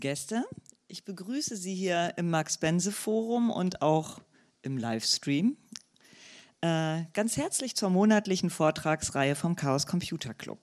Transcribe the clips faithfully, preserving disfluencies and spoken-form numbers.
Gäste. Ich begrüße Sie hier im Max-Bense-Forum und auch im Livestream. Äh, ganz herzlich zur monatlichen Vortragsreihe vom Chaos Computer Club.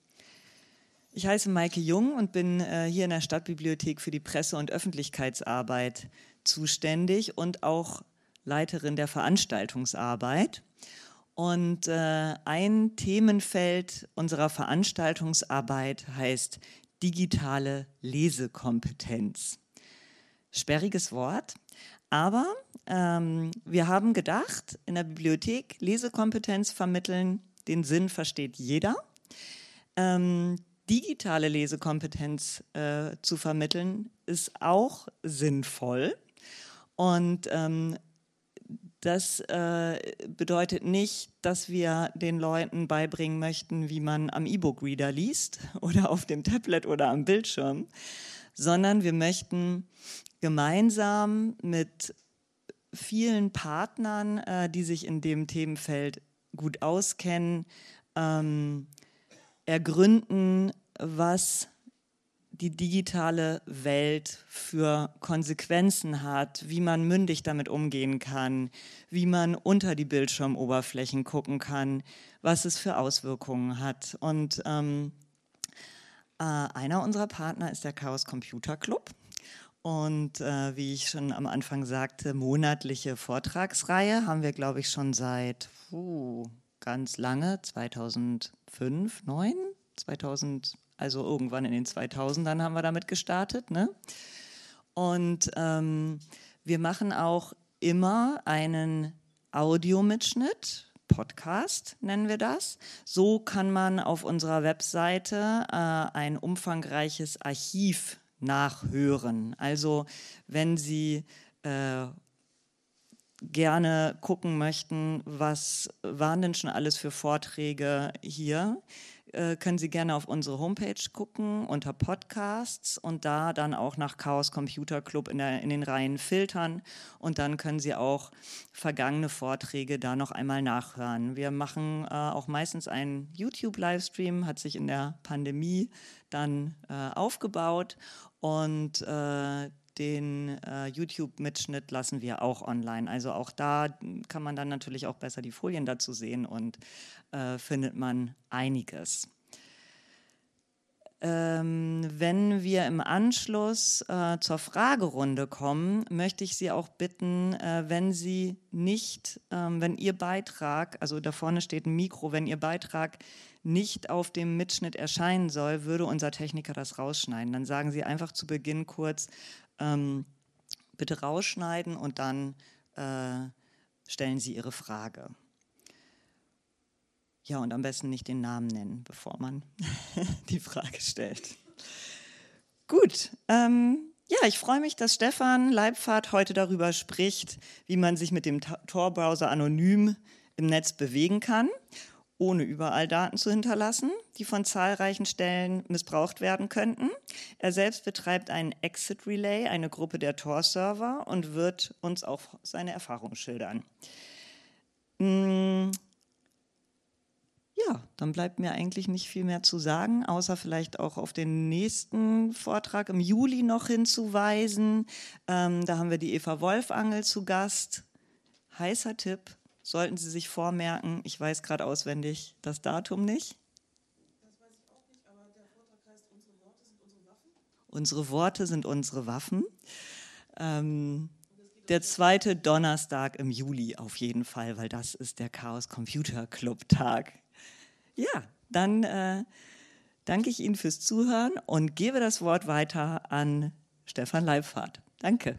Ich heiße Maike Jung und bin äh, hier in der Stadtbibliothek für die Presse- und Öffentlichkeitsarbeit zuständig und auch Leiterin der Veranstaltungsarbeit. Und äh, ein Themenfeld unserer Veranstaltungsarbeit heißt digitale Lesekompetenz. Sperriges Wort, aber ähm, wir haben gedacht, in der Bibliothek Lesekompetenz vermitteln, den Sinn versteht jeder. Ähm, digitale Lesekompetenz äh, zu vermitteln, ist auch sinnvoll. Und ähm, das äh, bedeutet nicht, dass wir den Leuten beibringen möchten, wie man am E-Book-Reader liest oder auf dem Tablet oder am Bildschirm, sondern wir möchten gemeinsam mit vielen Partnern, äh, die sich in dem Themenfeld gut auskennen, ähm, ergründen, was die digitale Welt für Konsequenzen hat, wie man mündig damit umgehen kann, wie man unter die Bildschirmoberflächen gucken kann, was es für Auswirkungen hat. Und ähm, äh, einer unserer Partner ist der Chaos Computer Club. Und äh, wie ich schon am Anfang sagte, monatliche Vortragsreihe haben wir, glaube ich, schon seit uh, ganz lange, zweitausendfünf, neun, zweitausend, also irgendwann in den zweitausendern haben wir damit gestartet. Ne? Und ähm, wir machen auch immer einen Audiomitschnitt, Podcast nennen wir das. So kann man auf unserer Webseite äh, ein umfangreiches Archiv nachhören. Also wenn Sie äh, gerne gucken möchten, was waren denn schon alles für Vorträge hier, äh, können Sie gerne auf unsere Homepage gucken unter Podcasts und da dann auch nach Chaos Computer Club in, der, in den Reihen filtern und dann können Sie auch vergangene Vorträge da noch einmal nachhören. Wir machen äh, auch meistens einen YouTube-Livestream, hat sich in der Pandemie dann äh, aufgebaut und äh, den äh, YouTube-Mitschnitt lassen wir auch online. Also auch da kann man dann natürlich auch besser die Folien dazu sehen und äh, findet man einiges. Ähm, wenn wir im Anschluss äh, zur Fragerunde kommen, möchte ich Sie auch bitten, äh, wenn Sie nicht, ähm, wenn Ihr Beitrag, also da vorne steht ein Mikro, wenn Ihr Beitrag nicht auf dem Mitschnitt erscheinen soll, würde unser Techniker das rausschneiden. Dann sagen Sie einfach zu Beginn kurz, ähm, bitte rausschneiden und dann äh, stellen Sie Ihre Frage. Ja, und am besten nicht den Namen nennen, bevor man die Frage stellt. Gut, ähm, ja, ich freue mich, dass Stefan Leibfahrt heute darüber spricht, wie man sich mit dem Tor-Browser anonym im Netz bewegen kann, ohne überall Daten zu hinterlassen, die von zahlreichen Stellen missbraucht werden könnten. Er selbst betreibt einen Exit Relay, eine Gruppe der Tor-Server und wird uns auch seine Erfahrungen schildern. Hm. Ja, dann bleibt mir eigentlich nicht viel mehr zu sagen, außer vielleicht auch auf den nächsten Vortrag im Juli noch hinzuweisen. Ähm, da haben wir die Eva Wolfangel zu Gast. Heißer Tipp, sollten Sie sich vormerken. Ich weiß gerade auswendig das Datum nicht. Das weiß ich auch nicht, aber der Vortrag heißt Unsere Worte sind unsere Waffen. Unsere Worte sind unsere Waffen. Ähm, der zweite Donnerstag im Juli auf jeden Fall, weil das ist der Chaos Computer Club Tag. Ja, dann äh, danke ich Ihnen fürs Zuhören und gebe das Wort weiter an Stefan Leibfahrt. Danke.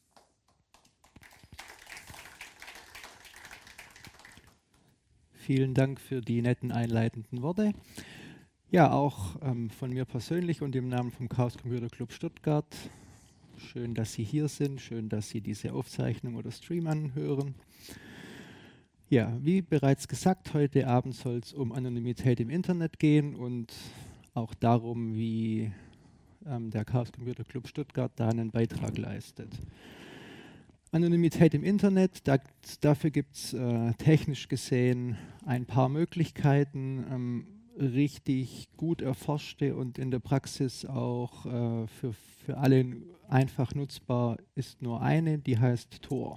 Vielen Dank für die netten einleitenden Worte. Ja, auch ähm, von mir persönlich und im Namen vom Chaos Computer Club Stuttgart. Schön, dass Sie hier sind, schön, dass Sie diese Aufzeichnung oder Stream anhören. Ja, wie bereits gesagt, heute Abend soll es um Anonymität im Internet gehen und auch darum, wie ähm, der Chaos Computer Club Stuttgart da einen Beitrag leistet. Anonymität im Internet, da, dafür gibt es äh, technisch gesehen ein paar Möglichkeiten. Ähm, richtig gut erforschte und in der Praxis auch äh, für, für alle einfach nutzbar ist nur eine, die heißt Tor.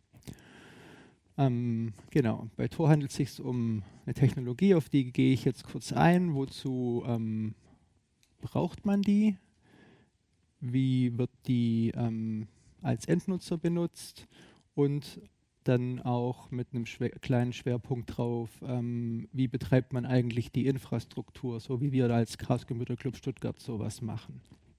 Ähm, genau, bei Tor handelt es sich um eine Technologie, auf die gehe ich jetzt kurz ein. Wozu ähm, braucht man die? Wie wird die ähm, als Endnutzer benutzt? Und dann auch mit einem schwer, kleinen Schwerpunkt drauf, ähm, wie betreibt man eigentlich die Infrastruktur, so wie wir als Chaos Computer Club Stuttgart sowas machen.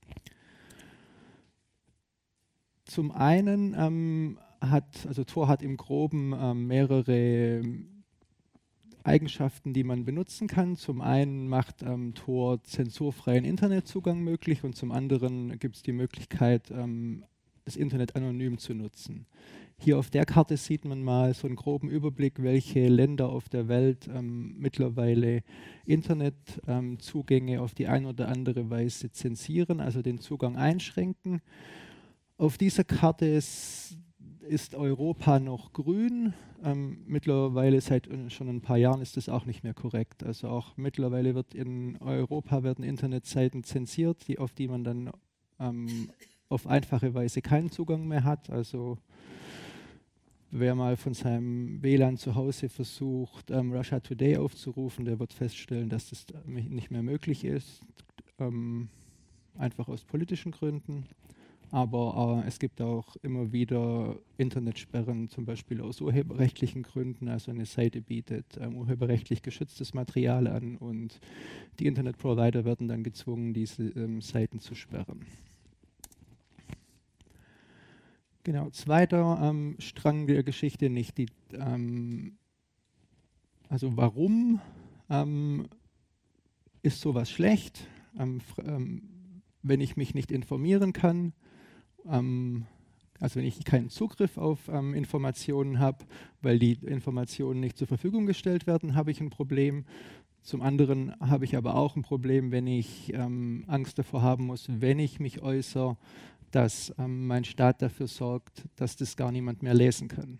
Zum einen ähm, hat, also Tor hat im Groben ähm, mehrere Eigenschaften, die man benutzen kann. Zum einen macht ähm, Tor zensurfreien Internetzugang möglich und zum anderen gibt es die Möglichkeit, ähm, das Internet anonym zu nutzen. Hier auf der Karte sieht man mal so einen groben Überblick, welche Länder auf der Welt ähm, mittlerweile Internetzugänge ähm, auf die eine oder andere Weise zensieren, also den Zugang einschränken. Auf dieser Karte ist, ist Europa noch grün. Ähm, mittlerweile seit schon ein paar Jahren ist das auch nicht mehr korrekt. Also auch mittlerweile wird in Europa werden Internetseiten zensiert, die, auf die man dann ähm, auf einfache Weise keinen Zugang mehr hat. Also wer mal von seinem W L A N zu Hause versucht, ähm, Russia Today aufzurufen, der wird feststellen, dass das nicht mehr möglich ist, ähm, einfach aus politischen Gründen. Aber äh, es gibt auch immer wieder Internetsperren, zum Beispiel aus urheberrechtlichen Gründen. Also eine Seite bietet ähm, urheberrechtlich geschütztes Material an und die Internetprovider werden dann gezwungen, diese ähm, Seiten zu sperren. Genau, zweiter ähm, Strang der Geschichte, nicht die, ähm, also warum ähm, ist sowas schlecht, ähm, ähm, wenn ich mich nicht informieren kann, ähm, also wenn ich keinen Zugriff auf ähm, Informationen habe, weil die Informationen nicht zur Verfügung gestellt werden, habe ich ein Problem. Zum anderen habe ich aber auch ein Problem, wenn ich ähm, Angst davor haben muss, wenn ich mich äußere, dass ähm, mein Staat dafür sorgt, dass das gar niemand mehr lesen kann.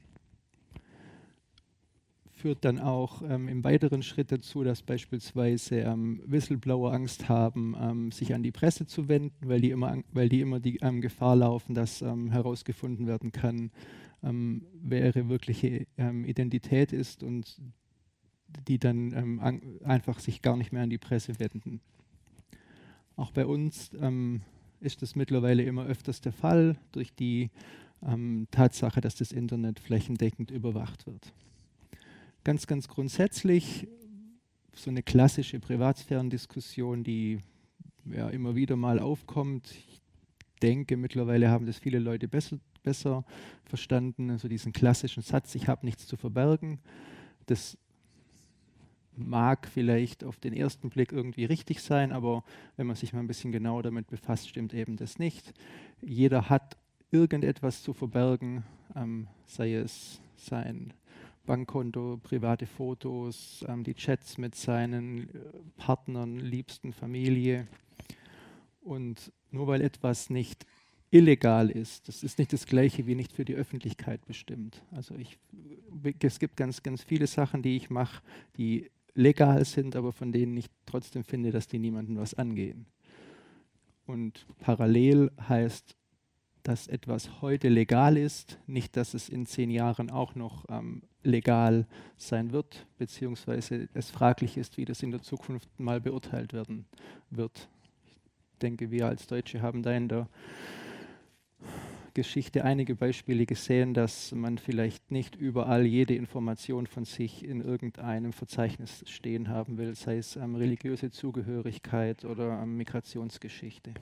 Führt dann auch ähm, im weiteren Schritt dazu, dass beispielsweise ähm, Whistleblower Angst haben, ähm, sich an die Presse zu wenden, weil die immer, weil die, immer die ähm, Gefahr laufen, dass ähm, herausgefunden werden kann, ähm, wer ihre wirkliche ähm, Identität ist und die dann ähm, an, einfach sich gar nicht mehr an die Presse wenden. Auch bei uns ähm, ist das mittlerweile immer öfters der Fall durch die ähm, Tatsache, dass das Internet flächendeckend überwacht wird. Ganz, ganz grundsätzlich so eine klassische Privatsphärendiskussion, die ja immer wieder mal aufkommt. Ich denke, mittlerweile haben das viele Leute besser, besser verstanden. Also diesen klassischen Satz, ich habe nichts zu verbergen. Das mag vielleicht auf den ersten Blick irgendwie richtig sein, aber wenn man sich mal ein bisschen genauer damit befasst, stimmt eben das nicht. Jeder hat irgendetwas zu verbergen, ähm, sei es sein Bankkonto, private Fotos, ähm, die Chats mit seinen äh, Partnern, Liebsten, Familie. Und nur weil etwas nicht illegal ist, das ist nicht das Gleiche wie nicht für die Öffentlichkeit bestimmt. Also ich, es gibt ganz, ganz viele Sachen, die ich mache, die legal sind, aber von denen ich trotzdem finde, dass die niemandem was angehen. Und parallel heißt, dass etwas heute legal ist, nicht, dass es in zehn Jahren auch noch ähm, legal sein wird, beziehungsweise es fraglich ist, wie das in der Zukunft mal beurteilt werden wird. Ich denke, wir als Deutsche haben da in der Geschichte einige Beispiele gesehen, dass man vielleicht nicht überall jede Information von sich in irgendeinem Verzeichnis stehen haben will, sei es ähm, religiöse Zugehörigkeit oder ähm, Migrationsgeschichte.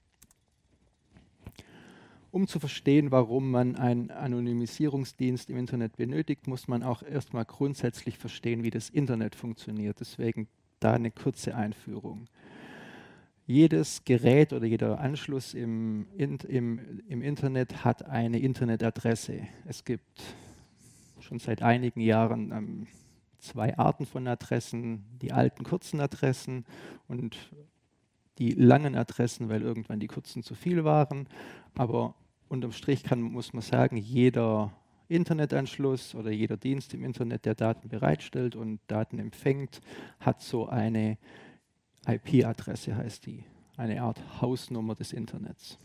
Um zu verstehen, warum man einen Anonymisierungsdienst im Internet benötigt, muss man auch erstmal grundsätzlich verstehen, wie das Internet funktioniert. Deswegen da eine kurze Einführung. Jedes Gerät oder jeder Anschluss im, in, im, im Internet hat eine Internetadresse. Es gibt schon seit einigen Jahren ähm, zwei Arten von Adressen, die alten kurzen Adressen und die langen Adressen, weil irgendwann die kurzen zu viel waren. Aber unterm Strich kann, muss man sagen, jeder, Internetanschluss oder jeder Dienst im Internet, der Daten bereitstellt und Daten empfängt, hat so eine I P-Adresse, heißt die, eine Art Hausnummer des Internets.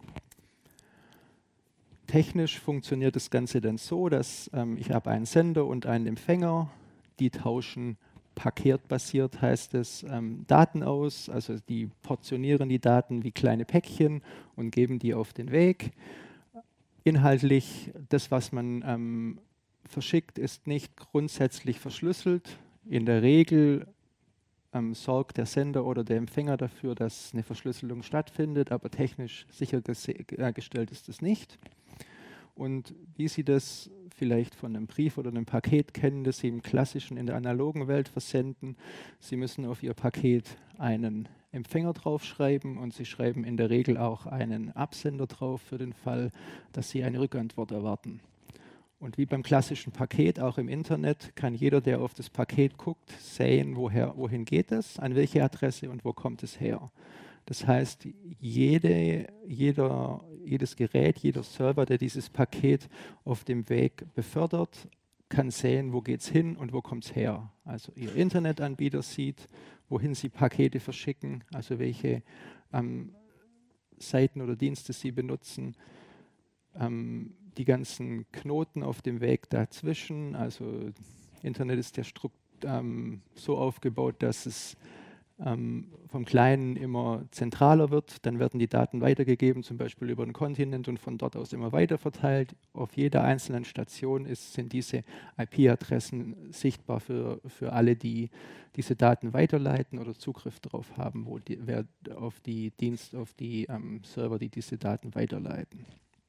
Technisch funktioniert das Ganze dann so, dass ähm, ich habe einen Sender und einen Empfänger, die tauschen paketbasiert, heißt es, ähm, Daten aus, also die portionieren die Daten wie kleine Päckchen und geben die auf den Weg. Inhaltlich, das, was man ähm, verschickt, ist nicht grundsätzlich verschlüsselt. In der Regel ähm, sorgt der Sender oder der Empfänger dafür, dass eine Verschlüsselung stattfindet, aber technisch sichergestellt ist es nicht. Und wie Sie das vielleicht von einem Brief oder einem Paket kennen, das Sie im klassischen, in der analogen Welt versenden, Sie müssen auf Ihr Paket einen Empfänger draufschreiben und Sie schreiben in der Regel auch einen Absender drauf für den Fall, dass Sie eine Rückantwort erwarten. Und wie beim klassischen Paket, auch im Internet, kann jeder, der auf das Paket guckt, sehen, woher, wohin geht es, an welche Adresse und wo kommt es her. Das heißt, jede, jeder, jedes Gerät, jeder Server, der dieses Paket auf dem Weg befördert, kann sehen, wo geht es hin und wo kommt es her. Also Ihr Internetanbieter sieht, wohin Sie Pakete verschicken, also welche ähm, Seiten oder Dienste Sie benutzen. Ähm, die ganzen Knoten auf dem Weg dazwischen, also Internet ist ja Strukt, ähm, so aufgebaut, dass es ähm, vom Kleinen immer zentraler wird, dann werden die Daten weitergegeben, zum Beispiel über den Kontinent und von dort aus immer weiter verteilt. Auf jeder einzelnen Station ist, sind diese I P-Adressen sichtbar für, für alle, die diese Daten weiterleiten oder Zugriff darauf haben, wo die, wer auf die Dienst, auf die ähm, Server, die diese Daten weiterleiten.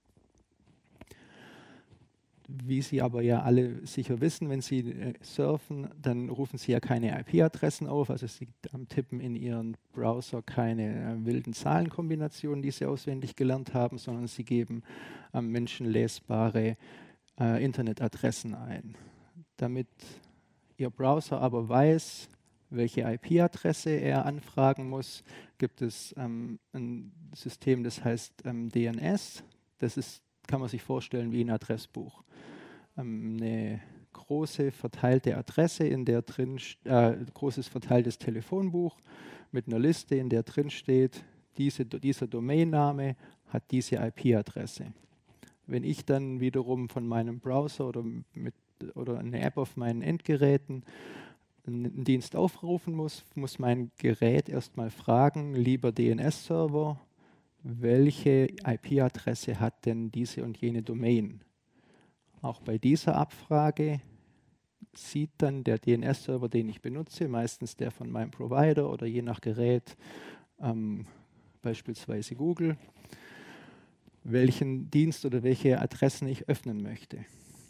Wie Sie aber ja alle sicher wissen, wenn Sie äh, surfen, dann rufen Sie ja keine I P-Adressen auf, also Sie ähm, tippen in Ihren Browser keine äh, wilden Zahlenkombinationen, die Sie auswendig gelernt haben, sondern Sie geben ähm, menschenlesbare äh, Internetadressen ein. Damit Ihr Browser aber weiß, welche I P-Adresse er anfragen muss, gibt es ähm, ein System, das heißt ähm, D N S. Das ist, kann man sich vorstellen wie ein Adressbuch. Ähm, eine große verteilte Adresse, in der drin, äh, großes verteiltes Telefonbuch mit einer Liste, in der drin steht, diese, dieser Domainname hat diese I P-Adresse. Wenn ich dann wiederum von meinem Browser oder, mit, oder eine App auf meinen Endgeräten einen Dienst aufrufen muss, muss mein Gerät erstmal fragen, lieber D N S-Server, welche I P-Adresse hat denn diese und jene Domain? Auch bei dieser Abfrage sieht dann der D N S-Server, den ich benutze, meistens der von meinem Provider oder je nach Gerät, ähm, beispielsweise Google, welchen Dienst oder welche Adressen ich öffnen möchte.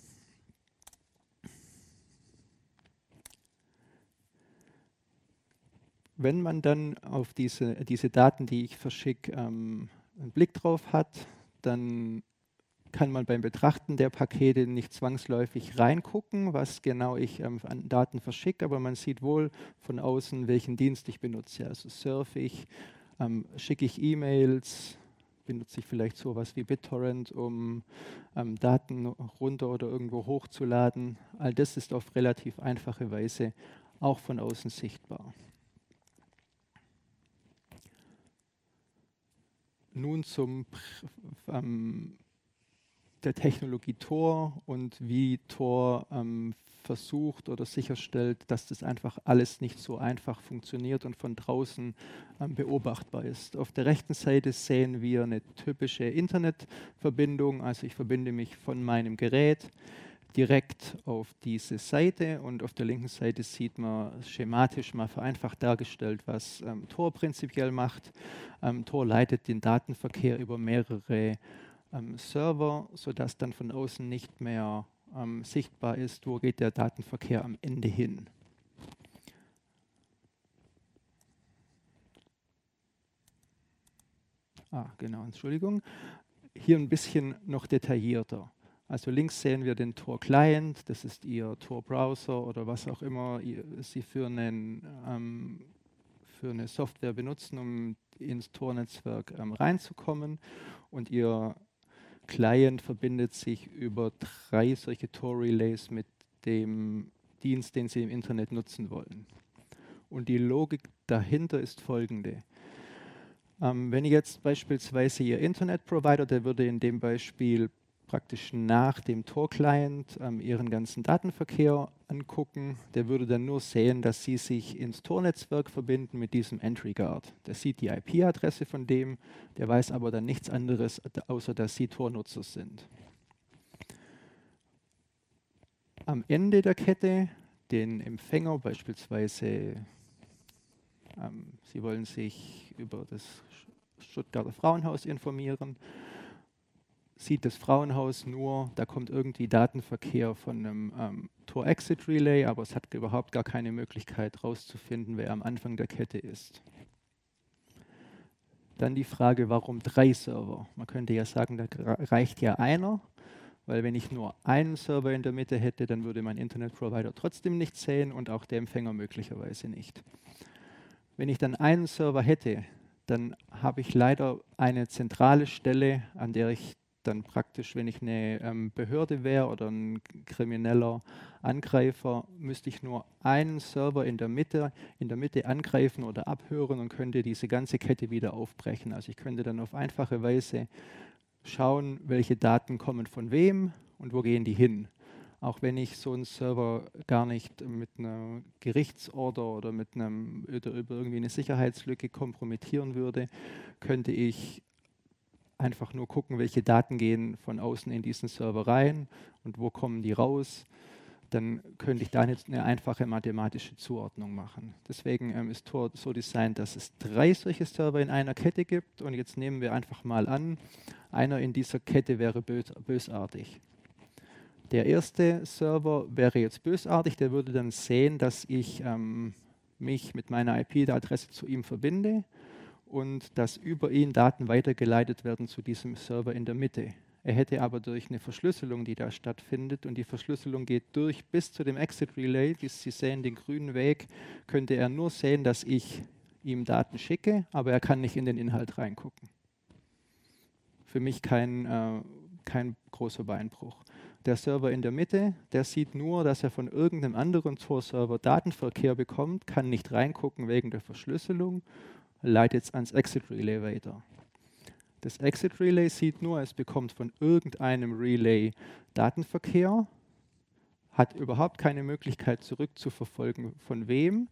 Wenn man dann auf diese, diese Daten, die ich verschicke, ähm, einen Blick drauf hat, dann kann man beim Betrachten der Pakete nicht zwangsläufig reingucken, was genau ich ähm, an Daten verschicke, aber man sieht wohl von außen, welchen Dienst ich benutze. Also surfe ich, ähm, schicke ich E-Mails, benutze ich vielleicht sowas wie BitTorrent, um ähm, Daten runter oder irgendwo hochzuladen. All das ist auf relativ einfache Weise auch von außen sichtbar. Nun zum ähm, der Technologie Tor und wie Tor ähm, versucht oder sicherstellt, dass das einfach alles nicht so einfach funktioniert und von draußen ähm, beobachtbar ist. Auf der rechten Seite sehen wir eine typische Internetverbindung, also ich verbinde mich von meinem Gerät direkt auf diese Seite und auf der linken Seite sieht man schematisch mal vereinfacht dargestellt, was ähm, Tor prinzipiell macht. Ähm, Tor leitet den Datenverkehr über mehrere ähm, Server, sodass dann von außen nicht mehr ähm, sichtbar ist, wo geht der Datenverkehr am Ende hin. Ah, genau, Entschuldigung. Hier ein bisschen noch detaillierter. Also links sehen wir den Tor-Client, das ist Ihr Tor-Browser oder was auch immer Sie für, einen, ähm, für eine Software benutzen, um ins Tor-Netzwerk ähm, reinzukommen. Und Ihr Client verbindet sich über drei solche Tor-Relays mit dem Dienst, den Sie im Internet nutzen wollen. Und die Logik dahinter ist folgende. Ähm, wenn ich jetzt beispielsweise Ihr Internetprovider, der würde in dem Beispiel praktisch nach dem Tor-Client ähm, Ihren ganzen Datenverkehr angucken, der würde dann nur sehen, dass Sie sich ins Tor-Netzwerk verbinden mit diesem Entry Guard. Der sieht die I P-Adresse von dem, der weiß aber dann nichts anderes, außer dass Sie Tor-Nutzer sind. Am Ende der Kette, den Empfänger beispielsweise, ähm, Sie wollen sich über das Stuttgarter Frauenhaus informieren, sieht das Frauenhaus nur, da kommt irgendwie Datenverkehr von einem ähm, Tor-Exit-Relay, aber es hat überhaupt gar keine Möglichkeit herauszufinden, wer am Anfang der Kette ist. Dann die Frage, warum drei Server? Man könnte ja sagen, da reicht ja einer, weil wenn ich nur einen Server in der Mitte hätte, dann würde mein Internetprovider trotzdem nichts sehen und auch der Empfänger möglicherweise nicht. Wenn ich dann einen Server hätte, dann habe ich leider eine zentrale Stelle, an der ich dann praktisch, wenn ich eine ähm, Behörde wäre oder ein krimineller Angreifer, müsste ich nur einen Server in der Mitte, in der Mitte angreifen oder abhören und könnte diese ganze Kette wieder aufbrechen. Also ich könnte dann auf einfache Weise schauen, welche Daten kommen von wem und wo gehen die hin. Auch wenn ich so einen Server gar nicht mit einer Gerichtsorder oder mit einem oder über irgendwie eine Sicherheitslücke kompromittieren würde, könnte ich einfach nur gucken, welche Daten gehen von außen in diesen Server rein und wo kommen die raus. Dann könnte ich da jetzt eine einfache mathematische Zuordnung machen. Deswegen ähm, ist Tor so designt, dass es drei solche Server in einer Kette gibt. Und jetzt nehmen wir einfach mal an, einer in dieser Kette wäre bös bösartig. Der erste Server wäre jetzt bösartig, der würde dann sehen, dass ich ähm, mich mit meiner I P-Adresse zu ihm verbinde und dass über ihn Daten weitergeleitet werden zu diesem Server in der Mitte. Er hätte aber durch eine Verschlüsselung, die da stattfindet, und die Verschlüsselung geht durch bis zu dem Exit Relay, wie Sie sehen, den grünen Weg, könnte er nur sehen, dass ich ihm Daten schicke, aber er kann nicht in den Inhalt reingucken. Für mich kein, äh, kein großer Beinbruch. Der Server in der Mitte, der sieht nur, dass er von irgendeinem anderen Tor-Server Datenverkehr bekommt, kann nicht reingucken wegen der Verschlüsselung, leitet es ans Exit Relay weiter. Das Exit Relay sieht nur, es bekommt von irgendeinem Relay Datenverkehr, hat überhaupt keine Möglichkeit zurückzuverfolgen, von wem,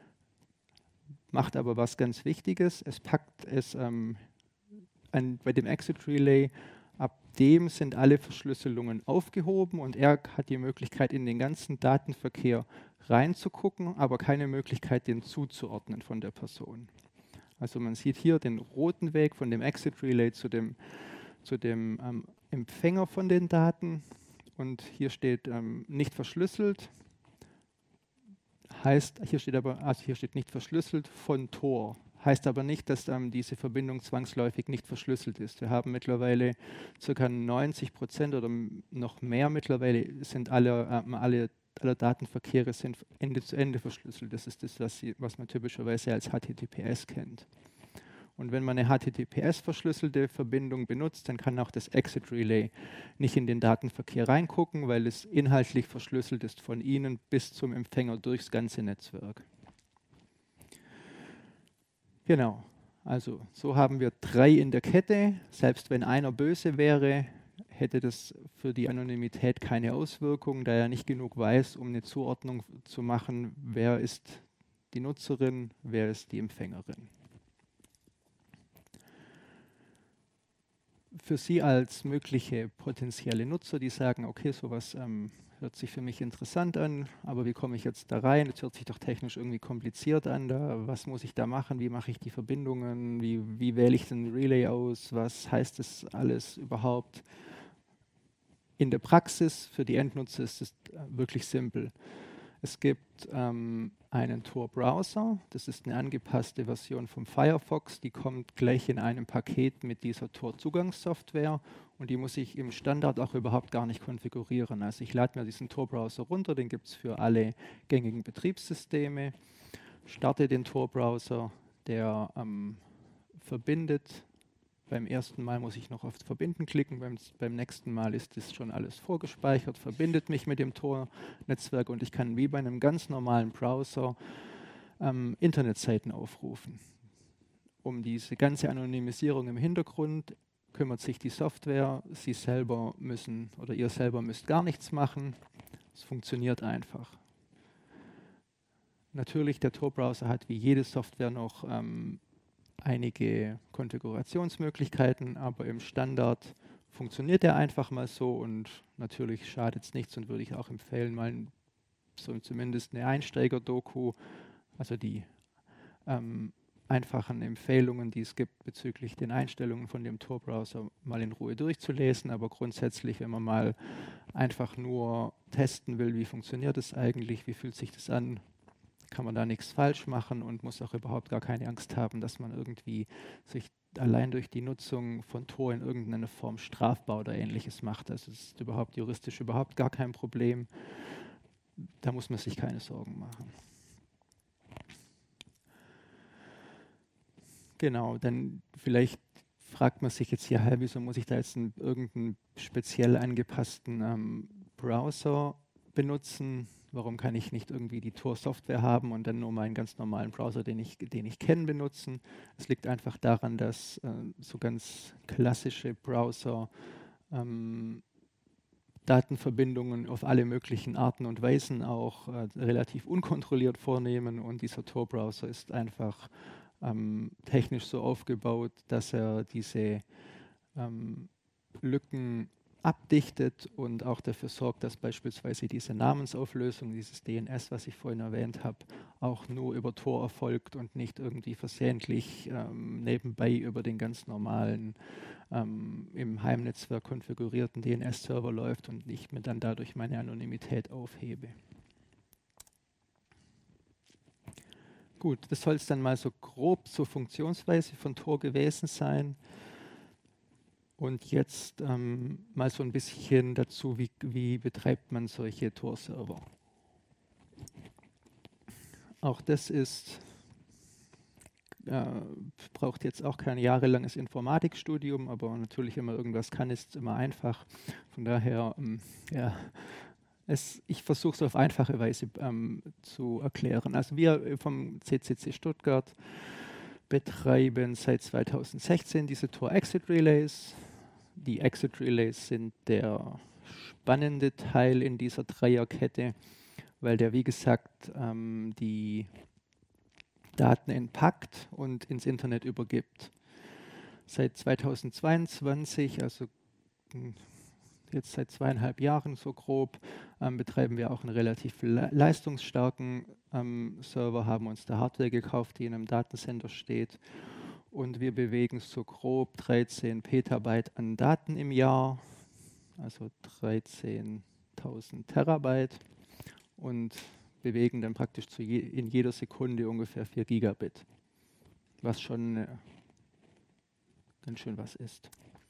macht aber was ganz Wichtiges, es packt es ähm, an, bei dem Exit Relay, ab dem sind alle Verschlüsselungen aufgehoben und er hat die Möglichkeit, in den ganzen Datenverkehr reinzugucken, aber keine Möglichkeit, den zuzuordnen von der Person. Also man sieht hier den roten Weg von dem Exit Relay zu dem, zu dem ähm, Empfänger von den Daten und hier steht ähm, nicht verschlüsselt, heißt, hier steht aber, also hier steht nicht verschlüsselt von Tor, heißt aber nicht, dass ähm, diese Verbindung zwangsläufig nicht verschlüsselt ist. Wir haben mittlerweile ca. neunzig Prozent oder noch mehr mittlerweile sind alle, ähm, alle aller Datenverkehre sind Ende zu Ende verschlüsselt. Das ist das, was, Sie, was man typischerweise als H T T P S kennt. Und wenn man eine H T T P S-verschlüsselte Verbindung benutzt, dann kann auch das Exit Relay nicht in den Datenverkehr reingucken, weil es inhaltlich verschlüsselt ist von Ihnen bis zum Empfänger durchs ganze Netzwerk. Genau, also so haben wir drei in der Kette. Selbst wenn einer böse wäre, hätte das für die Anonymität keine Auswirkung, da er nicht genug weiß, um eine Zuordnung zu machen, wer ist die Nutzerin, wer ist die Empfängerin. Für Sie als mögliche potenzielle Nutzer, die sagen, okay, sowas ähm, hört sich für mich interessant an, aber wie komme ich jetzt da rein? Das hört sich doch technisch irgendwie kompliziert an. Da, was muss ich da machen? Wie mache ich die Verbindungen? Wie, wie wähle ich den Relay aus? Was heißt das alles überhaupt? In der Praxis für die Endnutzer ist es wirklich simpel. Es gibt ähm, einen Tor-Browser, das ist eine angepasste Version vom Firefox, die kommt gleich in einem Paket mit dieser Tor-Zugangssoftware und die muss ich im Standard auch überhaupt gar nicht konfigurieren. Also ich lade mir diesen Tor-Browser runter, den gibt es für alle gängigen Betriebssysteme, starte den Tor-Browser, der ähm, verbindet beim ersten Mal muss ich noch auf Verbinden klicken, beim, beim nächsten Mal ist das schon alles vorgespeichert, verbindet mich mit dem Tor-Netzwerk und ich kann wie bei einem ganz normalen Browser ähm, Internetseiten aufrufen. Um diese ganze Anonymisierung im Hintergrund kümmert sich die Software. Sie selber müssen oder ihr selber müsst gar nichts machen. Es funktioniert einfach. Natürlich, der Tor-Browser hat wie jede Software noch ähm, einige Konfigurationsmöglichkeiten, aber im Standard funktioniert er einfach mal so und natürlich schadet es nichts und würde ich auch empfehlen, mal so zumindest eine Einsteiger-Doku, also die ähm, einfachen Empfehlungen, die es gibt bezüglich den Einstellungen von dem Tor-Browser, mal in Ruhe durchzulesen, aber grundsätzlich, wenn man mal einfach nur testen will, wie funktioniert es eigentlich, wie fühlt sich das an, kann man da nichts falsch machen und muss auch überhaupt gar keine Angst haben, dass man irgendwie sich allein durch die Nutzung von Tor in irgendeiner Form strafbar oder Ähnliches macht. Also es ist überhaupt juristisch überhaupt gar kein Problem. Da muss man sich keine Sorgen machen. Genau, dann vielleicht fragt man sich jetzt hier, wieso muss ich da jetzt einen, irgendeinen speziell angepassten ähm, Browser benutzen? Warum kann ich nicht irgendwie die Tor-Software haben und dann nur meinen ganz normalen Browser, den ich, den ich kenne, benutzen? Es liegt einfach daran, dass äh, so ganz klassische Browser ähm, Datenverbindungen auf alle möglichen Arten und Weisen auch äh, relativ unkontrolliert vornehmen und dieser Tor-Browser ist einfach ähm, technisch so aufgebaut, dass er diese ähm, Lücken abdichtet und auch dafür sorgt, dass beispielsweise diese Namensauflösung, dieses D N S, was ich vorhin erwähnt habe, auch nur über Tor erfolgt und nicht irgendwie versehentlich ähm, nebenbei über den ganz normalen, ähm, im Heimnetzwerk konfigurierten D N S-Server läuft und ich mir dann dadurch meine Anonymität aufhebe. Gut, das soll es dann mal so grob zur Funktionsweise von Tor gewesen sein. Und jetzt ähm, mal so ein bisschen dazu, wie, wie betreibt man solche Tor-Server. Auch das ist, äh, braucht jetzt auch kein jahrelanges Informatikstudium, aber natürlich, wenn man irgendwas kann, ist es immer einfach. Von daher, ähm, ja, es, ich versuche es auf einfache Weise ähm, zu erklären. Also wir vom C C C Stuttgart betreiben seit zweitausendsechzehn diese Tor-Exit-Relays. Die Exit-Relays sind der spannende Teil in dieser Dreierkette, weil der, wie gesagt, ähm, die Daten entpackt und ins Internet übergibt. Seit zweitausendzweiundzwanzig, also jetzt seit zweieinhalb Jahren so grob, ähm, betreiben wir auch einen relativ le leistungsstarken ähm, Server, haben uns da Hardware gekauft, die in einem Datencenter steht. Und wir bewegen so grob dreizehn Petabyte an Daten im Jahr, also dreizehntausend Terabyte und bewegen dann praktisch zu je, in jeder Sekunde ungefähr vier Gigabit, was schon äh, ganz schön was ist.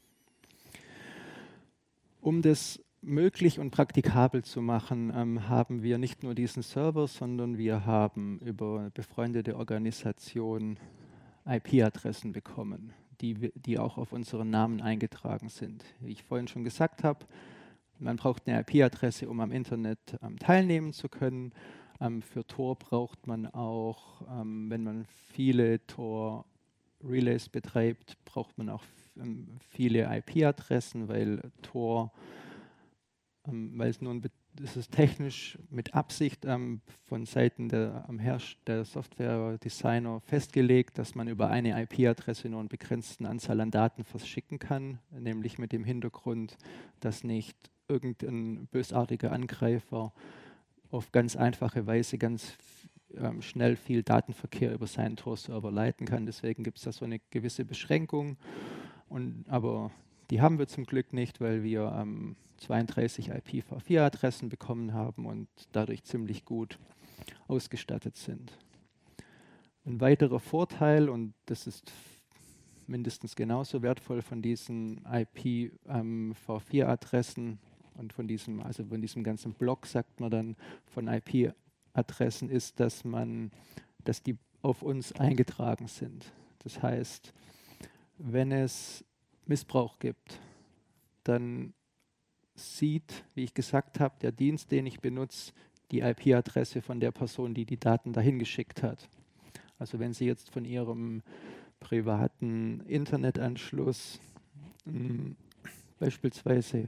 Um das möglich und praktikabel zu machen, ähm, haben wir nicht nur diesen Server, sondern wir haben über eine befreundete Organisation I P-Adressen bekommen, die, die auch auf unseren Namen eingetragen sind. Wie ich vorhin schon gesagt habe, man braucht eine I P-Adresse, um am Internet ähm, teilnehmen zu können. Ähm, für Tor braucht man auch, ähm, wenn man viele Tor-Relays betreibt, braucht man auch ähm, viele I P-Adressen, weil Tor, ähm, weil es nur ein das ist technisch mit Absicht ähm, von Seiten der, am Herrsch der Software-Designer festgelegt, dass man über eine I P-Adresse nur eine begrenzte Anzahl an Daten verschicken kann, nämlich mit dem Hintergrund, dass nicht irgendein bösartiger Angreifer auf ganz einfache Weise ganz ähm, schnell viel Datenverkehr über seinen Tor-Server leiten kann. Deswegen gibt es da so eine gewisse Beschränkung, und, aber die haben wir zum Glück nicht, weil wir ähm, zweiunddreißig I P v vier Adressen bekommen haben und dadurch ziemlich gut ausgestattet sind. Ein weiterer Vorteil, und das ist mindestens genauso wertvoll von diesen I P v vier Adressen und von diesem, also von diesem ganzen Block, sagt man dann, von I P-Adressen, ist, dass man, dass die auf uns eingetragen sind. Das heißt, wenn es Missbrauch gibt, dann sieht, wie ich gesagt habe, der Dienst, den ich benutze, die I P-Adresse von der Person, die die Daten dahin geschickt hat. Also wenn Sie jetzt von Ihrem privaten Internetanschluss mh, beispielsweise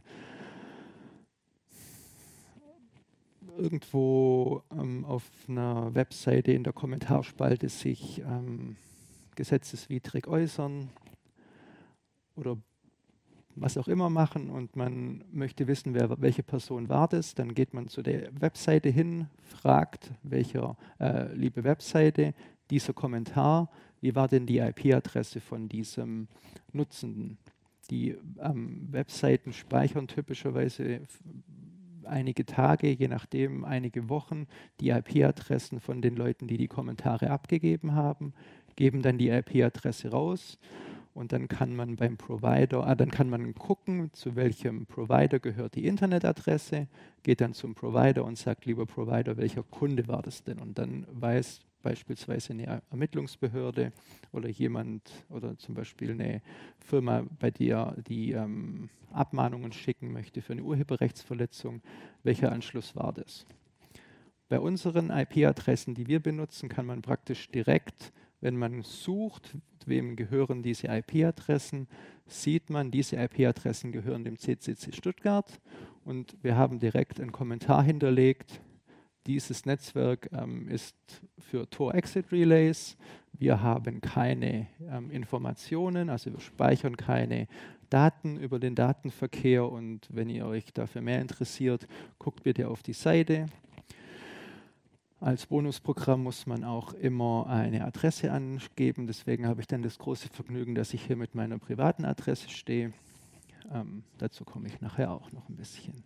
irgendwo ähm, auf einer Webseite in der Kommentarspalte sich ähm, gesetzeswidrig äußern oder was auch immer machen und man möchte wissen, wer, welche Person war das, dann geht man zu der Webseite hin, fragt, welcher äh, liebe Webseite, dieser Kommentar, wie war denn die I P-Adresse von diesem Nutzenden? Die ähm, Webseiten speichern typischerweise einige Tage, je nachdem einige Wochen, die I P-Adressen von den Leuten, die die Kommentare abgegeben haben, geben dann die I P-Adresse raus. Und dann kann man beim Provider, ah, dann kann man gucken, zu welchem Provider gehört die Internetadresse, geht dann zum Provider und sagt, lieber Provider, welcher Kunde war das denn? Und dann weiß beispielsweise eine Ermittlungsbehörde oder jemand oder zum Beispiel eine Firma, bei der die ähm, Abmahnungen schicken möchte für eine Urheberrechtsverletzung, welcher Anschluss war das? Bei unseren I P-Adressen, die wir benutzen, kann man praktisch direkt, wenn man sucht, wem gehören diese I P-Adressen, sieht man, diese I P-Adressen gehören dem C C C Stuttgart und wir haben direkt einen Kommentar hinterlegt. Dieses Netzwerk ähm, ist für Tor-Exit-Relays. Wir haben keine ähm, Informationen, also wir speichern keine Daten über den Datenverkehr und wenn ihr euch dafür mehr interessiert, guckt bitte auf die Seite. Als Bonusprogramm muss man auch immer eine Adresse angeben, deswegen habe ich dann das große Vergnügen, dass ich hier mit meiner privaten Adresse stehe. Ähm, dazu komme ich nachher auch noch ein bisschen.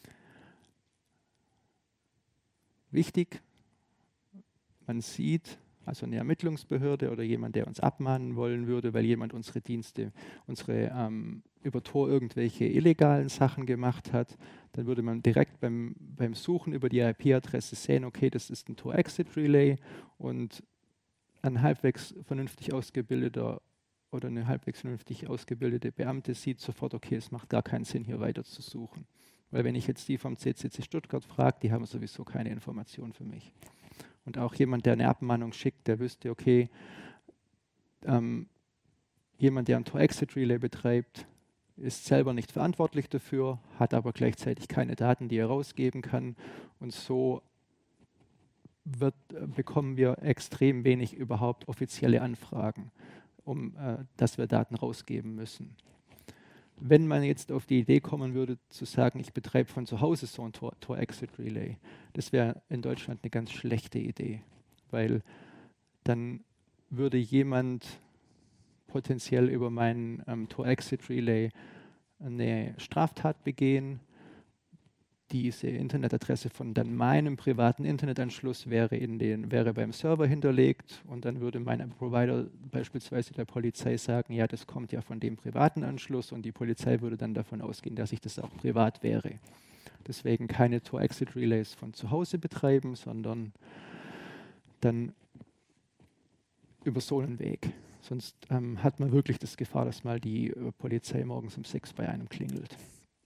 Wichtig, man sieht, also eine Ermittlungsbehörde oder jemand, der uns abmahnen wollen würde, weil jemand unsere Dienste, unsere ähm, über Tor irgendwelche illegalen Sachen gemacht hat, dann würde man direkt beim, beim Suchen über die I P-Adresse sehen, okay, das ist ein Tor-Exit-Relay und ein halbwegs vernünftig ausgebildeter oder eine halbwegs vernünftig ausgebildete Beamte sieht sofort, okay, es macht gar keinen Sinn, hier weiter zu suchen. Weil wenn ich jetzt die vom C C C Stuttgart frage, die haben sowieso keine Information für mich. Und auch jemand, der eine Abmahnung schickt, der wüsste, okay, ähm, jemand, der ein Tor-Exit-Relay betreibt, ist selber nicht verantwortlich dafür, hat aber gleichzeitig keine Daten, die er rausgeben kann. Und so wird, äh, bekommen wir extrem wenig überhaupt offizielle Anfragen, um, äh, dass wir Daten rausgeben müssen. Wenn man jetzt auf die Idee kommen würde, zu sagen, ich betreibe von zu Hause so ein Tor-Exit-Relay, das wäre in Deutschland eine ganz schlechte Idee, weil dann würde jemand potenziell über meinen ähm, Tor-Exit-Relay eine Straftat begehen. Diese Internetadresse von dann meinem privaten Internetanschluss wäre, in den, wäre beim Server hinterlegt und dann würde mein Provider beispielsweise der Polizei sagen, ja, das kommt ja von dem privaten Anschluss und die Polizei würde dann davon ausgehen, dass ich das auch privat wäre. Deswegen keine Tor-Exit-Relays von zu Hause betreiben, sondern dann über so einen Weg. Sonst ähm, hat man wirklich das Gefahr, dass mal die äh, Polizei morgens um sechs bei einem klingelt.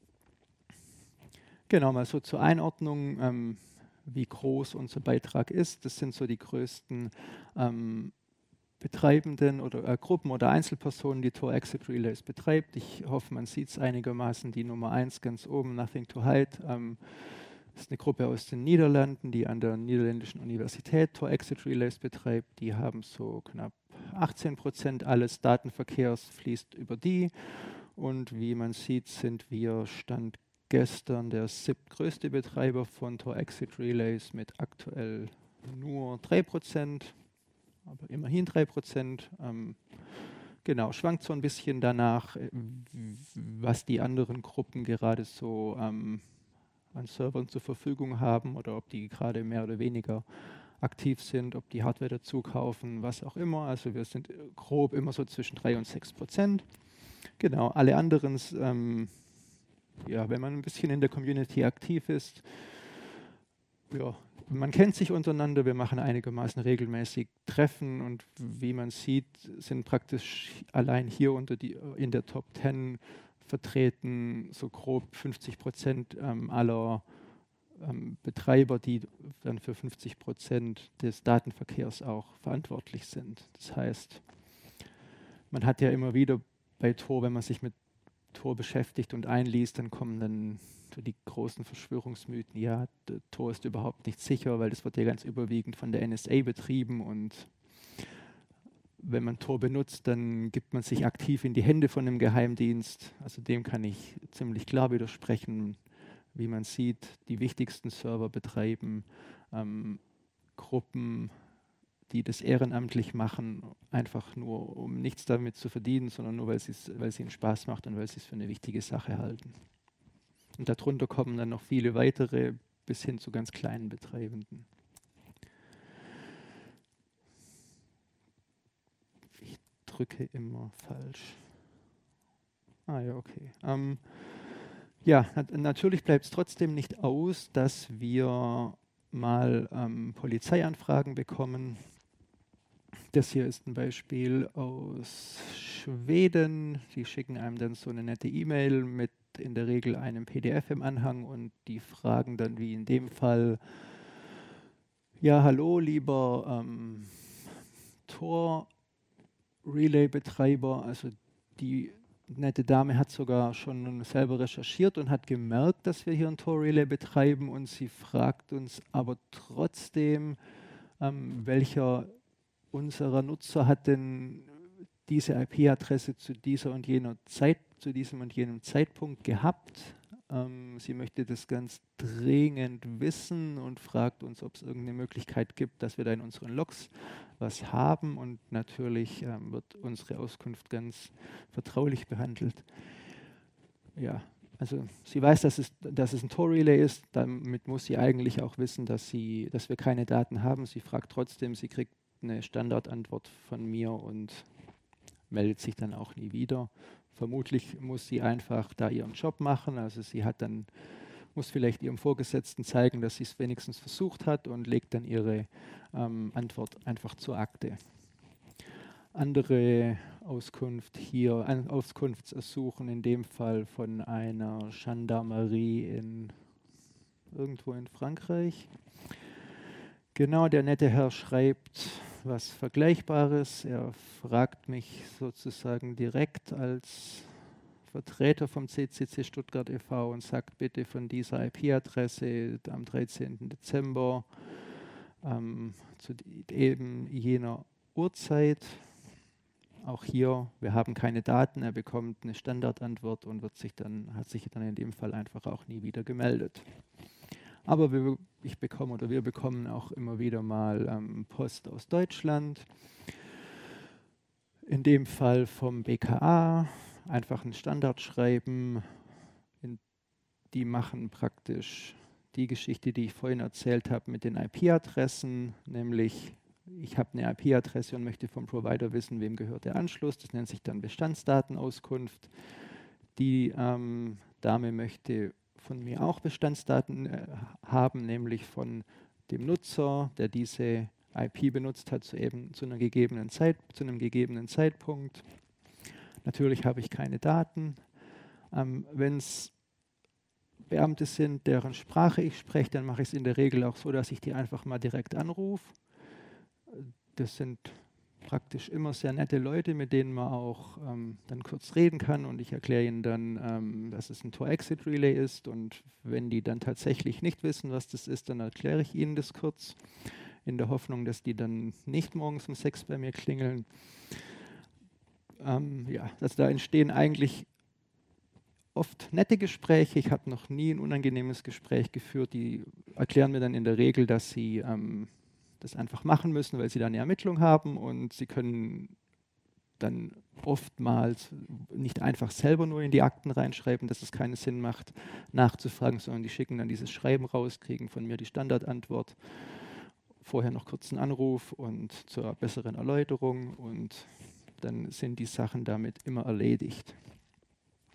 Genau, mal so zur Einordnung, ähm, wie groß unser Beitrag ist. Das sind so die größten ähm, Betreibenden oder äh, Gruppen oder Einzelpersonen, die Tor-Exit-Relays betreibt. Ich hoffe, man sieht es einigermaßen, die Nummer eins ganz oben, Nothing to Hide. Ähm, das ist eine Gruppe aus den Niederlanden, die an der Niederländischen Universität Tor-Exit-Relays betreibt. Die haben so knapp achtzehn Prozent alles Datenverkehrs fließt über die. Und wie man sieht, sind wir Stand gestern der siebtgrößte Betreiber von Tor-Exit-Relays mit aktuell nur drei Prozent, aber immerhin drei Prozent. Ähm, genau, schwankt so ein bisschen danach, was die anderen Gruppen gerade so ähm, an Servern zur Verfügung haben oder ob die gerade mehr oder weniger aktiv sind, ob die Hardware dazu kaufen, was auch immer. Also wir sind grob immer so zwischen drei und sechs Prozent. Genau, alle anderen ähm, ja, wenn man ein bisschen in der Community aktiv ist, ja, man kennt sich untereinander, wir machen einigermaßen regelmäßig Treffen und wie man sieht, sind praktisch allein hier unter die, in der Top zehn vertreten so grob fünfzig Prozent ähm, aller ähm, Betreiber, die dann für fünfzig Prozent des Datenverkehrs auch verantwortlich sind. Das heißt, man hat ja immer wieder bei Tor, wenn man sich mit Tor beschäftigt und einliest, dann kommen dann so die großen Verschwörungsmythen, ja, Tor ist überhaupt nicht sicher, weil das wird ja ganz überwiegend von der N S A betrieben und wenn man Tor benutzt, dann gibt man sich aktiv in die Hände von einem Geheimdienst. Also dem kann ich ziemlich klar widersprechen. Wie man sieht, die wichtigsten Server betreiben ähm, Gruppen, die das ehrenamtlich machen, einfach nur, um nichts damit zu verdienen, sondern nur, weil, weil es ihnen Spaß macht und weil sie es für eine wichtige Sache halten. Und darunter kommen dann noch viele weitere, bis hin zu ganz kleinen Betreibenden. Ich drücke immer falsch. Ah ja, okay. Ähm, ja, nat natürlich bleibt es trotzdem nicht aus, dass wir mal ähm, Polizeianfragen bekommen. Das hier ist ein Beispiel aus Schweden. Die schicken einem dann so eine nette E-Mail mit in der Regel einem P D F im Anhang und die fragen dann, wie in dem Fall, ja, hallo, lieber ähm, Tor-Relay-Betreiber. Also die nette Dame hat sogar schon selber recherchiert und hat gemerkt, dass wir hier ein Tor-Relay betreiben und sie fragt uns aber trotzdem, ähm, welcher unserer Nutzer hat denn diese I P-Adresse zu dieser und jener Zeit, zu diesem und jenem Zeitpunkt gehabt. Ähm, sie möchte das ganz dringend wissen und fragt uns, ob es irgendeine Möglichkeit gibt, dass wir da in unseren Logs was haben. Und natürlich ähm, wird unsere Auskunft ganz vertraulich behandelt. Ja, also sie weiß, dass es, dass es ein Tor-Relay ist. Damit muss sie eigentlich auch wissen, dass, sie, dass wir keine Daten haben. Sie fragt trotzdem, sie kriegt eine Standardantwort von mir und meldet sich dann auch nie wieder. Vermutlich muss sie einfach da ihren Job machen. Also sie hat dann, muss vielleicht ihrem Vorgesetzten zeigen, dass sie es wenigstens versucht hat und legt dann ihre ähm, Antwort einfach zur Akte. Andere Auskunft hier, ein Auskunftsersuchen in dem Fall von einer Gendarmerie in irgendwo in Frankreich. Genau, der nette Herr schreibt was Vergleichbares. Er fragt mich sozusagen direkt als Vertreter vom C C C Stuttgart e V und sagt bitte von dieser I P-Adresse am dreizehnten Dezember ähm, zu eben jener Uhrzeit. Auch hier, wir haben keine Daten, er bekommt eine Standardantwort und wird sich dann, hat sich dann in dem Fall einfach auch nie wieder gemeldet. Aber wir, ich bekomme oder wir bekommen auch immer wieder mal ähm, Post aus Deutschland. In dem Fall vom B K A, einfach ein Standardschreiben. In, die machen praktisch die Geschichte, die ich vorhin erzählt habe mit den I P-Adressen, nämlich ich habe eine I P-Adresse und möchte vom Provider wissen, wem gehört der Anschluss. Das nennt sich dann Bestandsdatenauskunft. Die ähm, Dame möchte von mir auch Bestandsdaten äh, haben, nämlich von dem Nutzer, der diese I P benutzt hat, zu, eben, zu, einer gegebenen Zeit, zu einem gegebenen Zeitpunkt. Natürlich habe ich keine Daten. Ähm, Wenn es Beamte sind, deren Sprache ich spreche, dann mache ich es in der Regel auch so, dass ich die einfach mal direkt anrufe. Das sind praktisch immer sehr nette Leute, mit denen man auch ähm, dann kurz reden kann und ich erkläre ihnen dann, ähm, dass es ein Tor-Exit-Relay ist und wenn die dann tatsächlich nicht wissen, was das ist, dann erkläre ich ihnen das kurz, in der Hoffnung, dass die dann nicht morgens um sechs bei mir klingeln. Ähm, ja, also da entstehen eigentlich oft nette Gespräche. Ich habe noch nie ein unangenehmes Gespräch geführt. Die erklären mir dann in der Regel, dass sie ähm, das einfach machen müssen, weil sie da eine Ermittlung haben und sie können dann oftmals nicht einfach selber nur in die Akten reinschreiben, dass es keinen Sinn macht, nachzufragen, sondern die schicken dann dieses Schreiben raus, kriegen von mir die Standardantwort, vorher noch kurz einen Anruf und zur besseren Erläuterung und dann sind die Sachen damit immer erledigt.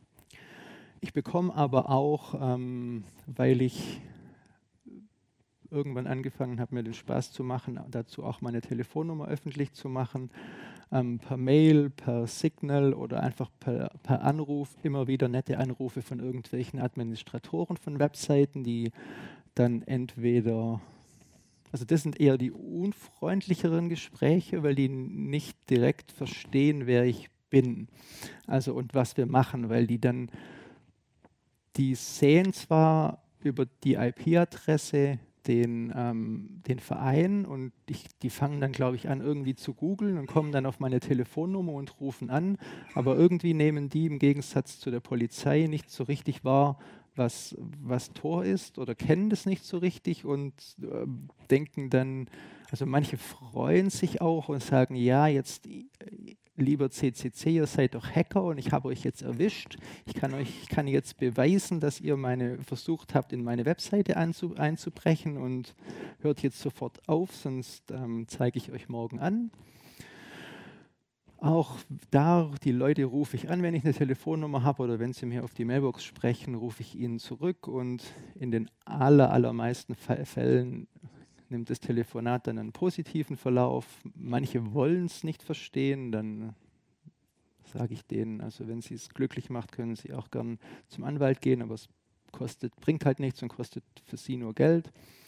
Ich bekomme aber auch, ähm, weil ich irgendwann angefangen habe, mir den Spaß zu machen, dazu auch meine Telefonnummer öffentlich zu machen, ähm, per Mail, per Signal oder einfach per, per Anruf, immer wieder nette Anrufe von irgendwelchen Administratoren von Webseiten, die dann entweder, also das sind eher die unfreundlicheren Gespräche, weil die nicht direkt verstehen, wer ich bin, also und was wir machen, weil die dann, die sehen zwar über die I P-Adresse den, ähm, den Verein und ich, die fangen dann, glaube ich, an irgendwie zu googeln und kommen dann auf meine Telefonnummer und rufen an, aber irgendwie nehmen die im Gegensatz zu der Polizei nicht so richtig wahr, was, was Tor ist oder kennen das nicht so richtig und äh, denken dann, also manche freuen sich auch und sagen, ja, jetzt äh, lieber C C C, ihr seid doch Hacker und ich habe euch jetzt erwischt. Ich kann euch, ich kann jetzt beweisen, dass ihr meine versucht habt, in meine Webseite einzu, einzubrechen und hört jetzt sofort auf, sonst ähm, zeige ich euch morgen an. Auch da, die Leute rufe ich an, wenn ich eine Telefonnummer habe oder wenn sie mir auf die Mailbox sprechen, rufe ich ihnen zurück und in den aller, allermeisten Fällen nimmt das Telefonat dann einen positiven Verlauf. Manche wollen es nicht verstehen, dann sage ich denen, also wenn sie es glücklich macht, können sie auch gern zum Anwalt gehen, aber es kostet, bringt halt nichts und kostet für sie nur Geld.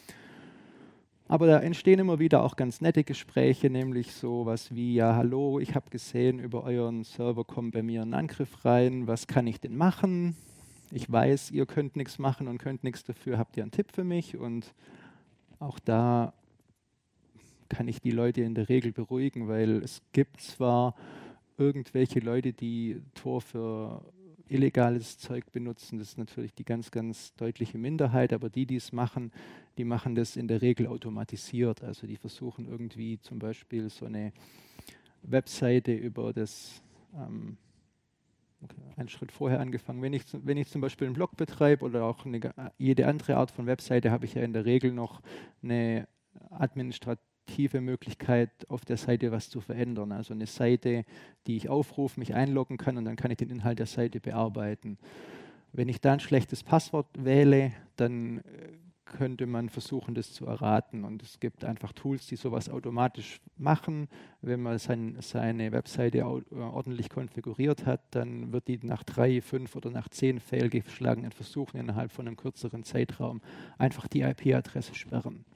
Aber da entstehen immer wieder auch ganz nette Gespräche, nämlich sowas wie, ja hallo, ich habe gesehen, über euren Server kommt bei mir ein Angriff rein, was kann ich denn machen? Ich weiß, ihr könnt nichts machen und könnt nichts dafür, habt ihr einen Tipp für mich? Und auch da kann ich die Leute in der Regel beruhigen, weil es gibt zwar irgendwelche Leute, die Tor für illegales Zeug benutzen, das ist natürlich die ganz, ganz deutliche Minderheit, aber die, die es machen, die machen das in der Regel automatisiert. Also die versuchen irgendwie zum Beispiel so eine Webseite über das, ähm, okay, einen Schritt vorher angefangen, wenn ich, wenn ich zum Beispiel einen Blog betreibe oder auch eine, jede andere Art von Webseite, habe ich ja in der Regel noch eine administrative Möglichkeit, auf der Seite was zu verändern. Also eine Seite, die ich aufrufe, mich einloggen kann und dann kann ich den Inhalt der Seite bearbeiten. Wenn ich da ein schlechtes Passwort wähle, dann könnte man versuchen, das zu erraten. Und es gibt einfach Tools, die sowas automatisch machen. Wenn man sein, seine Webseite ordentlich konfiguriert hat, dann wird die nach drei, fünf oder nach zehn fehlgeschlagenen Versuchen innerhalb von einem kürzeren Zeitraum einfach die I P-Adresse sperren.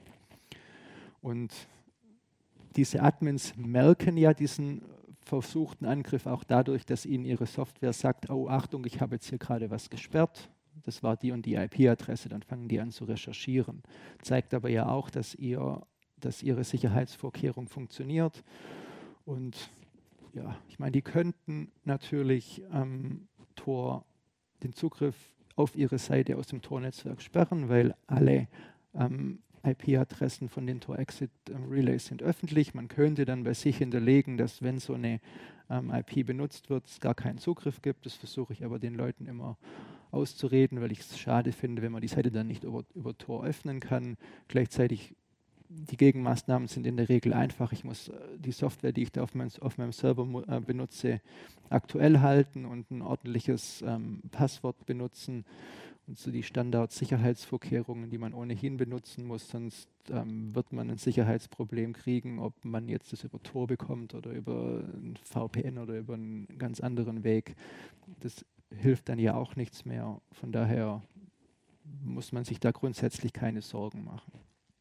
Und diese Admins merken ja diesen versuchten Angriff auch dadurch, dass ihnen ihre Software sagt, oh Achtung, ich habe jetzt hier gerade was gesperrt. Das war die und die I P-Adresse, dann fangen die an zu recherchieren. Zeigt aber ja auch, dass, ihr, dass ihre Sicherheitsvorkehrung funktioniert. Und ja, ich meine, die könnten natürlich ähm, Tor den Zugriff auf ihre Seite aus dem Tor-Netzwerk sperren, weil alle ähm, I P-Adressen von den Tor-Exit-Relays sind öffentlich. Man könnte dann bei sich hinterlegen, dass wenn so eine ähm, I P benutzt wird, es gar keinen Zugriff gibt. Das versuche ich aber den Leuten immer auszureden, weil ich es schade finde, wenn man die Seite dann nicht über, über Tor öffnen kann. Gleichzeitig, die Gegenmaßnahmen sind in der Regel einfach. Ich muss die Software, die ich da auf, mein, auf meinem Server äh, benutze, aktuell halten und ein ordentliches ähm, Passwort benutzen. Und so die Standard-Sicherheitsvorkehrungen, die man ohnehin benutzen muss, sonst ähm, wird man ein Sicherheitsproblem kriegen, ob man jetzt das über Tor bekommt oder über ein V P N oder über einen ganz anderen Weg. Das hilft dann ja auch nichts mehr. Von daher muss man sich da grundsätzlich keine Sorgen machen.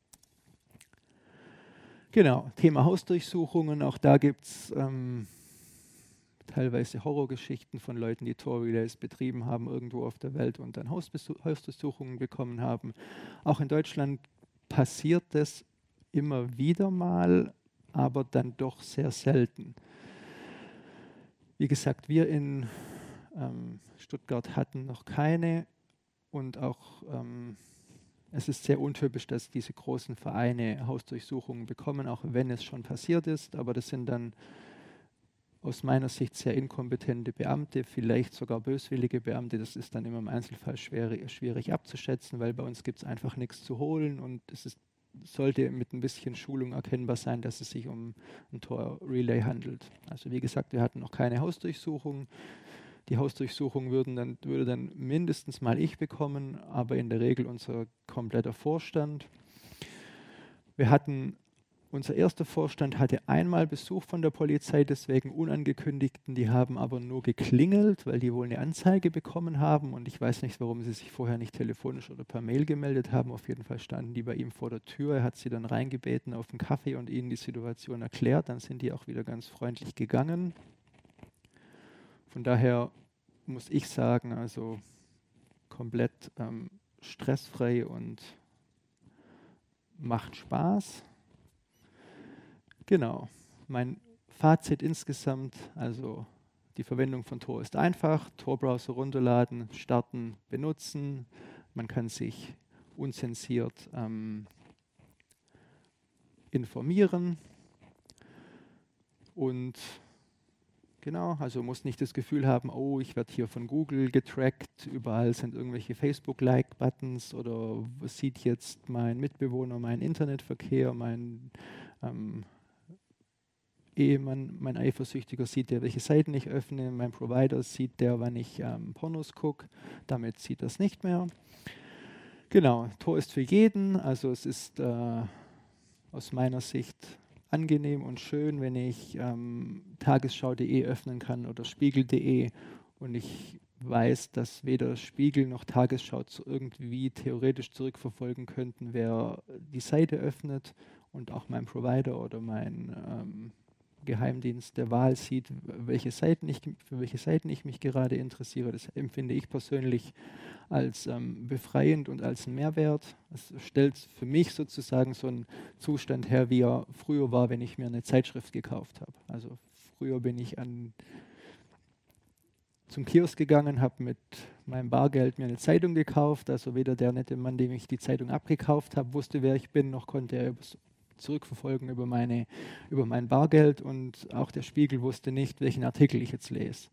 Genau, Thema Hausdurchsuchungen, auch da gibt es ähm, teilweise Horrorgeschichten von Leuten, die Tor-Relays betrieben haben irgendwo auf der Welt und dann Hausdurchsuchungen bekommen haben. Auch in Deutschland passiert das immer wieder mal, aber dann doch sehr selten. Wie gesagt, wir in ähm, Stuttgart hatten noch keine und auch ähm, es ist sehr untypisch, dass diese großen Vereine Hausdurchsuchungen bekommen, auch wenn es schon passiert ist, aber das sind dann aus meiner Sicht sehr inkompetente Beamte, vielleicht sogar böswillige Beamte. Das ist dann immer im Einzelfall schwer, schwierig abzuschätzen, weil bei uns gibt es einfach nichts zu holen und es ist, sollte mit ein bisschen Schulung erkennbar sein, dass es sich um ein Tor-Relay handelt. Also wie gesagt, wir hatten noch keine Hausdurchsuchung. Die Hausdurchsuchung würden dann, würde dann mindestens mal ich bekommen, aber in der Regel unser kompletter Vorstand. Wir hatten, unser erster Vorstand hatte einmal Besuch von der Polizei, deswegen Unangekündigten, die haben aber nur geklingelt, weil die wohl eine Anzeige bekommen haben und ich weiß nicht, warum sie sich vorher nicht telefonisch oder per Mail gemeldet haben. Auf jeden Fall standen die bei ihm vor der Tür, er hat sie dann reingebeten auf einen Kaffee und ihnen die Situation erklärt, dann sind die auch wieder ganz freundlich gegangen. Von daher muss ich sagen, also komplett ähm, stressfrei und macht Spaß. Genau, mein Fazit insgesamt, also die Verwendung von Tor ist einfach, Tor-Browser runterladen, starten, benutzen. Man kann sich unzensiert ähm, informieren und genau, also muss nicht das Gefühl haben, oh, ich werde hier von Google getrackt, überall sind irgendwelche Facebook-Like-Buttons oder sieht jetzt mein Mitbewohner meinen Internetverkehr, mein ähm, Ehemann, mein Eifersüchtiger sieht der, welche Seiten ich öffne, mein Provider sieht der, wann ich ähm, Pornos gucke, damit sieht das nicht mehr. Genau, Tor ist für jeden, also es ist äh, aus meiner Sicht angenehm und schön, wenn ich ähm, tagesschau punkt de öffnen kann oder spiegel punkt de und ich weiß, dass weder Spiegel noch Tagesschau zu irgendwie theoretisch zurückverfolgen könnten, wer die Seite öffnet und auch mein Provider oder mein ähm, Geheimdienst der Wahl sieht, welche Seiten ich, für welche Seiten ich mich gerade interessiere. Das empfinde ich persönlich als ähm, befreiend und als einen Mehrwert. Es stellt für mich sozusagen so einen Zustand her, wie er früher war, wenn ich mir eine Zeitschrift gekauft habe. Also früher bin ich an, zum Kiosk gegangen, habe mit meinem Bargeld mir eine Zeitung gekauft. Also weder der nette Mann, dem ich die Zeitung abgekauft habe, wusste, wer ich bin, noch konnte er zurückverfolgen über, meine, über mein Bargeld und auch der Spiegel wusste nicht, welchen Artikel ich jetzt lese.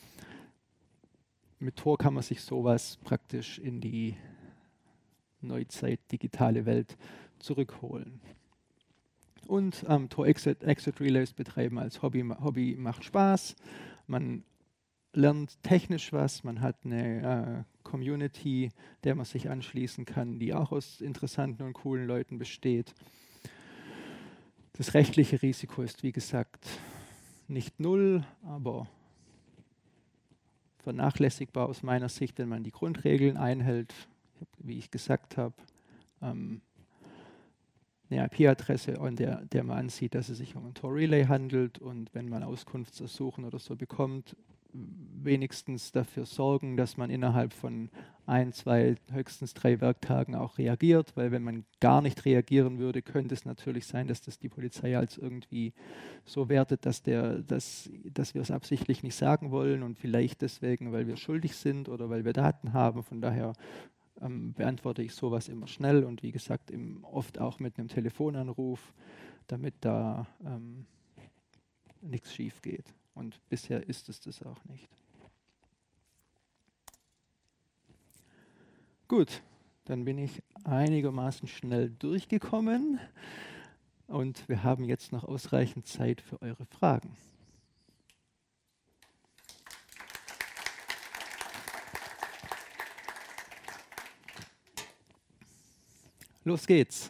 Mit Tor kann man sich sowas praktisch in die Neuzeit, digitale Welt zurückholen. Und ähm, Tor Exit, Exit Relays betreiben als Hobby, Hobby macht Spaß. Man lernt technisch was, man hat eine äh, Community, der man sich anschließen kann, die auch aus interessanten und coolen Leuten besteht. Das rechtliche Risiko ist, wie gesagt, nicht null, aber vernachlässigbar aus meiner Sicht, wenn man die Grundregeln einhält, wie ich gesagt habe, ähm, eine I P-Adresse, an der, der man ansieht, dass es sich um ein Tor Relay handelt und wenn man Auskunftsersuchen oder so bekommt, wenigstens dafür sorgen, dass man innerhalb von ein, zwei, höchstens drei Werktagen auch reagiert, weil wenn man gar nicht reagieren würde, könnte es natürlich sein, dass das die Polizei als irgendwie so wertet, dass, der, dass, dass wir es absichtlich nicht sagen wollen und vielleicht deswegen, weil wir schuldig sind oder weil wir Daten haben. Von daher ähm, beantworte ich sowas immer schnell und wie gesagt, im, oft auch mit einem Telefonanruf, damit da ähm, nichts schief geht. Und bisher ist es das auch nicht. Gut, dann bin ich einigermaßen schnell durchgekommen und wir haben jetzt noch ausreichend Zeit für eure Fragen. Los geht's.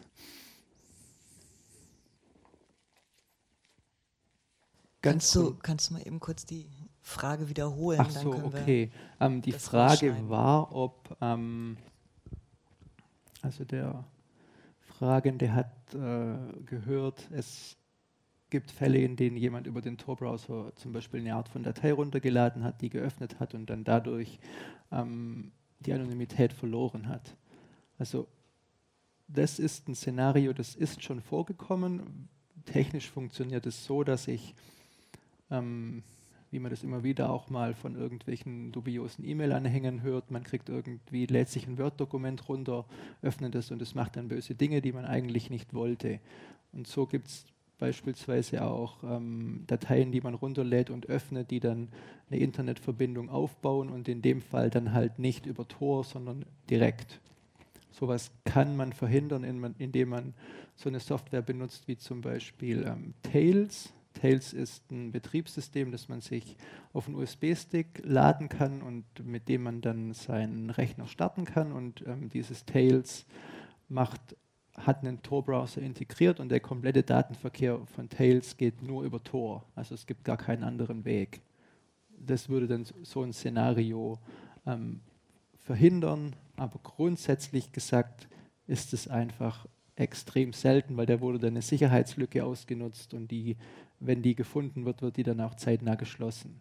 Kannst du, kannst du mal eben kurz die Frage wiederholen? Ach so, okay. Ähm, die Frage war, ob, ähm, also der Fragende hat äh, gehört, es gibt Fälle, in denen jemand über den Tor-Browser zum Beispiel eine Art von Datei runtergeladen hat, die geöffnet hat und dann dadurch ähm, die Anonymität verloren hat. Also das ist ein Szenario, das ist schon vorgekommen. Technisch funktioniert es so, dass ich Ähm, wie man das immer wieder auch mal von irgendwelchen dubiosen E-Mail-Anhängern hört. Man kriegt irgendwie, lädt sich ein Word-Dokument runter, öffnet es und es macht dann böse Dinge, die man eigentlich nicht wollte. Und so gibt es beispielsweise auch ähm, Dateien, die man runterlädt und öffnet, die dann eine Internetverbindung aufbauen und in dem Fall dann halt nicht über Tor, sondern direkt. Sowas kann man verhindern, indem man so eine Software benutzt wie zum Beispiel ähm, Tails. Tails ist ein Betriebssystem, das man sich auf einen U S B-Stick laden kann und mit dem man dann seinen Rechner starten kann. Und ähm, dieses Tails macht hat einen Tor-Browser integriert und der komplette Datenverkehr von Tails geht nur über Tor. Also es gibt gar keinen anderen Weg. Das würde dann so ein Szenario ähm, verhindern, aber grundsätzlich gesagt ist es einfach extrem selten, weil da wurde dann eine Sicherheitslücke ausgenutzt und die, wenn die gefunden wird, wird die dann auch zeitnah geschlossen.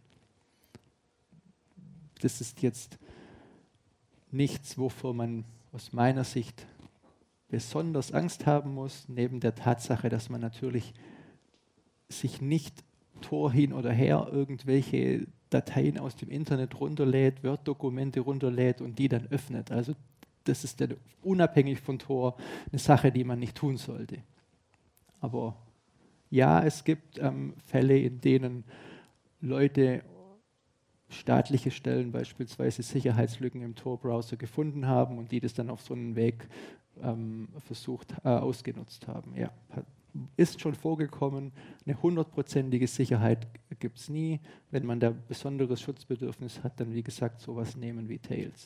Das ist jetzt nichts, wovor man aus meiner Sicht besonders Angst haben muss, neben der Tatsache, dass man natürlich sich nicht Tor hin oder her irgendwelche Dateien aus dem Internet runterlädt, Word-Dokumente runterlädt und die dann öffnet. Also das ist dann unabhängig von Tor eine Sache, die man nicht tun sollte. Aber ja, es gibt ähm, Fälle, in denen Leute, staatliche Stellen beispielsweise Sicherheitslücken im Tor-Browser gefunden haben und die das dann auf so einen Weg ähm, versucht, äh, ausgenutzt haben. Ja, ist schon vorgekommen. Eine hundertprozentige Sicherheit gibt es nie. Wenn man da besonderes Schutzbedürfnis hat, dann wie gesagt sowas nehmen wie Tails.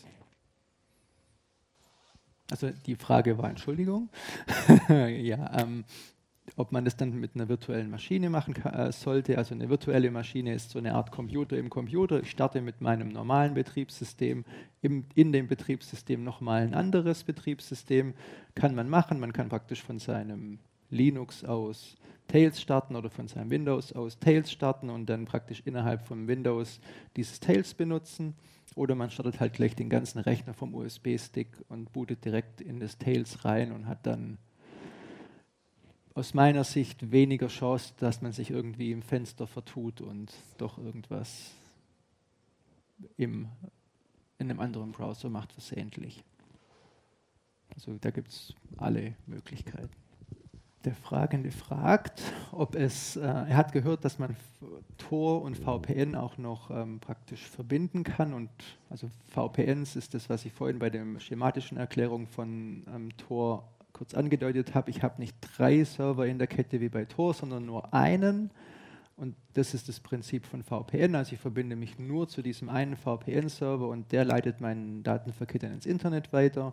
Also die Frage war, Entschuldigung, ja, ähm, ob man das dann mit einer virtuellen Maschine machen kann, äh, sollte. Also eine virtuelle Maschine ist so eine Art Computer im Computer. Ich starte mit meinem normalen Betriebssystem, im, in dem Betriebssystem nochmal ein anderes Betriebssystem. Kann man machen. Man kann praktisch von seinem Linux aus Tails starten oder von seinem Windows aus Tails starten und dann praktisch innerhalb von Windows dieses Tails benutzen. Oder man startet halt gleich den ganzen Rechner vom U S B-Stick und bootet direkt in das Tails rein und hat dann aus meiner Sicht weniger Chance, dass man sich irgendwie im Fenster vertut und doch irgendwas im, in einem anderen Browser macht versehentlich. Also da gibt es alle Möglichkeiten. Der Fragende fragt, ob es, äh, er hat gehört, dass man Tor und V P N auch noch ähm, praktisch verbinden kann. Und also V P Ns ist das, was ich vorhin bei der schematischen Erklärung von ähm, Tor kurz angedeutet habe. Ich habe nicht drei Server in der Kette wie bei Tor, sondern nur einen. Und das ist das Prinzip von V P N. Also ich verbinde mich nur zu diesem einen V P N-Server und der leitet meinen Datenverkehr dann ins Internet weiter.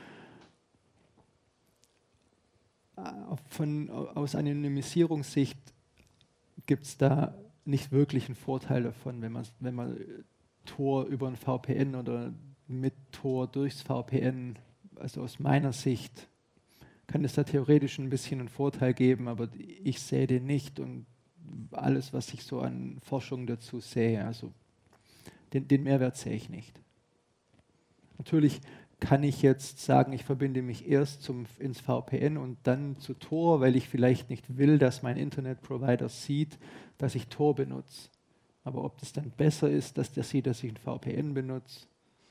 Von, aus Anonymisierungssicht gibt es da nicht wirklich einen Vorteil davon, wenn man, wenn man Tor über ein V P N oder mit Tor durchs V P N, also aus meiner Sicht kann es da theoretisch ein bisschen einen Vorteil geben, aber ich sehe den nicht und alles, was ich so an Forschung dazu sehe, also den, den Mehrwert sehe ich nicht. Natürlich kann ich jetzt sagen, ich verbinde mich erst zum, ins V P N und dann zu Tor, weil ich vielleicht nicht will, dass mein Internetprovider sieht, dass ich Tor benutze. Aber ob das dann besser ist, dass der sieht, dass ich ein V P N benutze,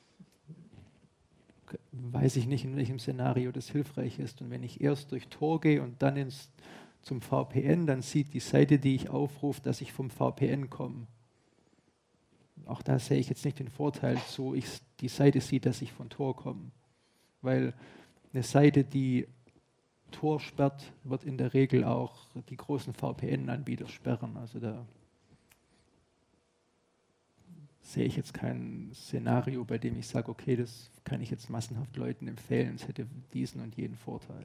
weiß ich nicht, in welchem Szenario das hilfreich ist. Und wenn ich erst durch Tor gehe und dann ins, zum V P N, dann sieht die Seite, die ich aufrufe, dass ich vom V P N komme. Auch da sehe ich jetzt nicht den Vorteil zu, ich, die Seite sieht, dass ich von Tor komme. Weil eine Seite, die Tor sperrt, wird in der Regel auch die großen V P N-Anbieter sperren. Also da sehe ich jetzt kein Szenario, bei dem ich sage, okay, das kann ich jetzt massenhaft Leuten empfehlen, es hätte diesen und jeden Vorteil.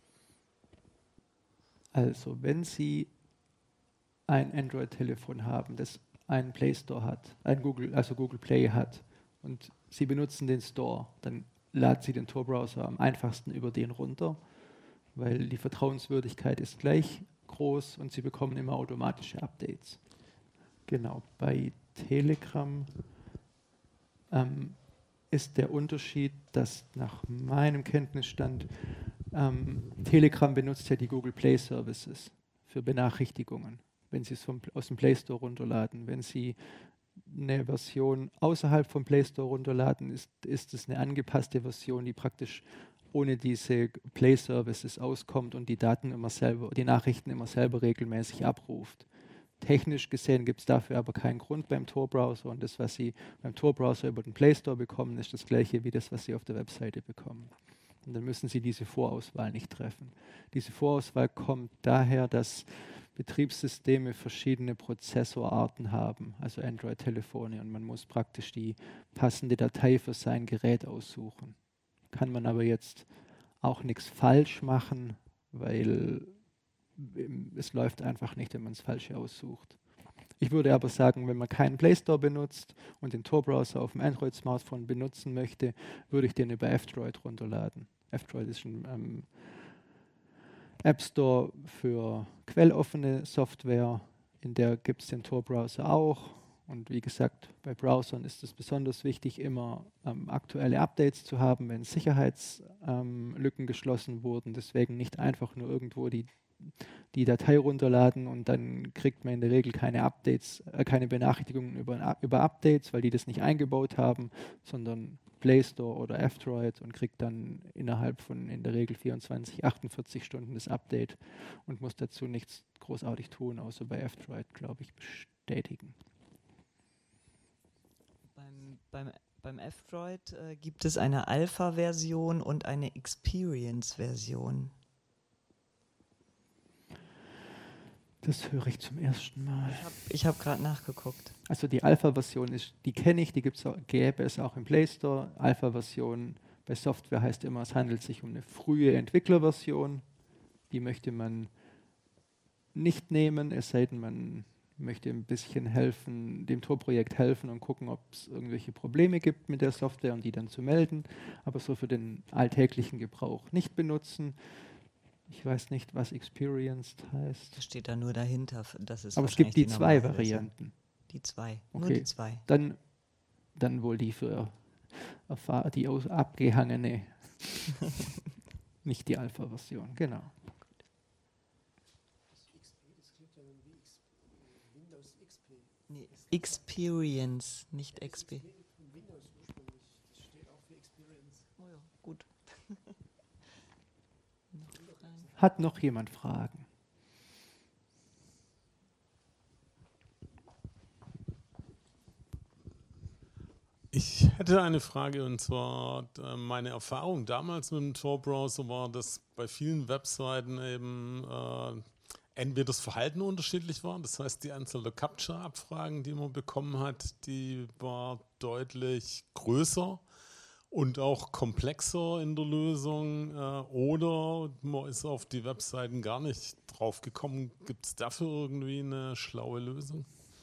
Also, wenn Sie ein Android-Telefon haben, das einen Play Store hat, ein Google, also Google Play hat und Sie benutzen den Store, dann laden Sie den Tor-Browser am einfachsten über den runter, weil die Vertrauenswürdigkeit ist gleich groß und Sie bekommen immer automatische Updates. Genau, bei Telegram ähm, ist der Unterschied, dass nach meinem Kenntnisstand ähm, Telegram benutzt ja die Google Play Services für Benachrichtigungen, wenn Sie es vom, aus dem Play Store runterladen. Wenn Sie eine Version außerhalb vom Play Store runterladen, ist, ist es eine angepasste Version, die praktisch ohne diese Play Services auskommt und die Daten immer selber, die Nachrichten immer selber regelmäßig abruft. Technisch gesehen gibt es dafür aber keinen Grund beim Tor-Browser und das, was Sie beim Tor-Browser über den Play Store bekommen, ist das gleiche wie das, was Sie auf der Webseite bekommen. Und dann müssen Sie diese Vorauswahl nicht treffen. Diese Vorauswahl kommt daher, dass Betriebssysteme verschiedene Prozessorarten haben, also Android-Telefone, und man muss praktisch die passende Datei für sein Gerät aussuchen. Kann man aber jetzt auch nichts falsch machen, weil es läuft einfach nicht, wenn man das Falsche aussucht. Ich würde aber sagen, wenn man keinen Play Store benutzt und den Tor-Browser auf dem Android-Smartphone benutzen möchte, würde ich den über F-Droid runterladen. F-Droid ist ein ähm, App Store für quelloffene Software, in der gibt es den Tor-Browser auch. Und wie gesagt, bei Browsern ist es besonders wichtig, immer ähm, aktuelle Updates zu haben, wenn Sicherheitslücken ähm, geschlossen wurden. Deswegen nicht einfach nur irgendwo die, die Datei runterladen und dann kriegt man in der Regel keine Updates, äh, keine Benachrichtigungen über, über Updates, weil die das nicht eingebaut haben, sondern Play Store oder F-Droid und kriegt dann innerhalb von in der Regel vierundzwanzig, achtundvierzig Stunden das Update und muss dazu nichts großartig tun, außer bei F-Droid, glaube ich, bestätigen. Beim, beim, beim F-Droid äh, gibt es eine Alpha-Version und eine Experience-Version. Das höre ich zum ersten Mal. Ich habe ich hab gerade nachgeguckt. Also die Alpha-Version ist, die kenne ich, die gibt's auch, gäbe es auch im Play Store. Alpha-Version bei Software heißt immer, es handelt sich um eine frühe Entwicklerversion. Die möchte man nicht nehmen, es sei denn, man möchte ein bisschen helfen, dem Tor-Projekt helfen und gucken, ob es irgendwelche Probleme gibt mit der Software und die dann zu melden. Aber so für den alltäglichen Gebrauch nicht benutzen. Ich weiß nicht, was experienced heißt. Das steht da nur dahinter. Das ist Aber es gibt die, die zwei Varianten. Varianten. Die zwei, okay. Nur die zwei. Dann, dann wohl die für die abgehangene, nicht die Alpha-Version, genau. Nee, Experience, nicht X P. Oh ja, gut. Hat noch jemand Fragen? Ich hätte eine Frage, und zwar meine Erfahrung damals mit dem Tor-Browser war, dass bei vielen Webseiten eben äh, entweder das Verhalten unterschiedlich war, das heißt die Anzahl der Captcha-Abfragen, die man bekommen hat, die war deutlich größer und auch komplexer in der Lösung, äh, oder man ist auf die Webseiten gar nicht drauf gekommen. Gibt es dafür irgendwie eine schlaue Lösung?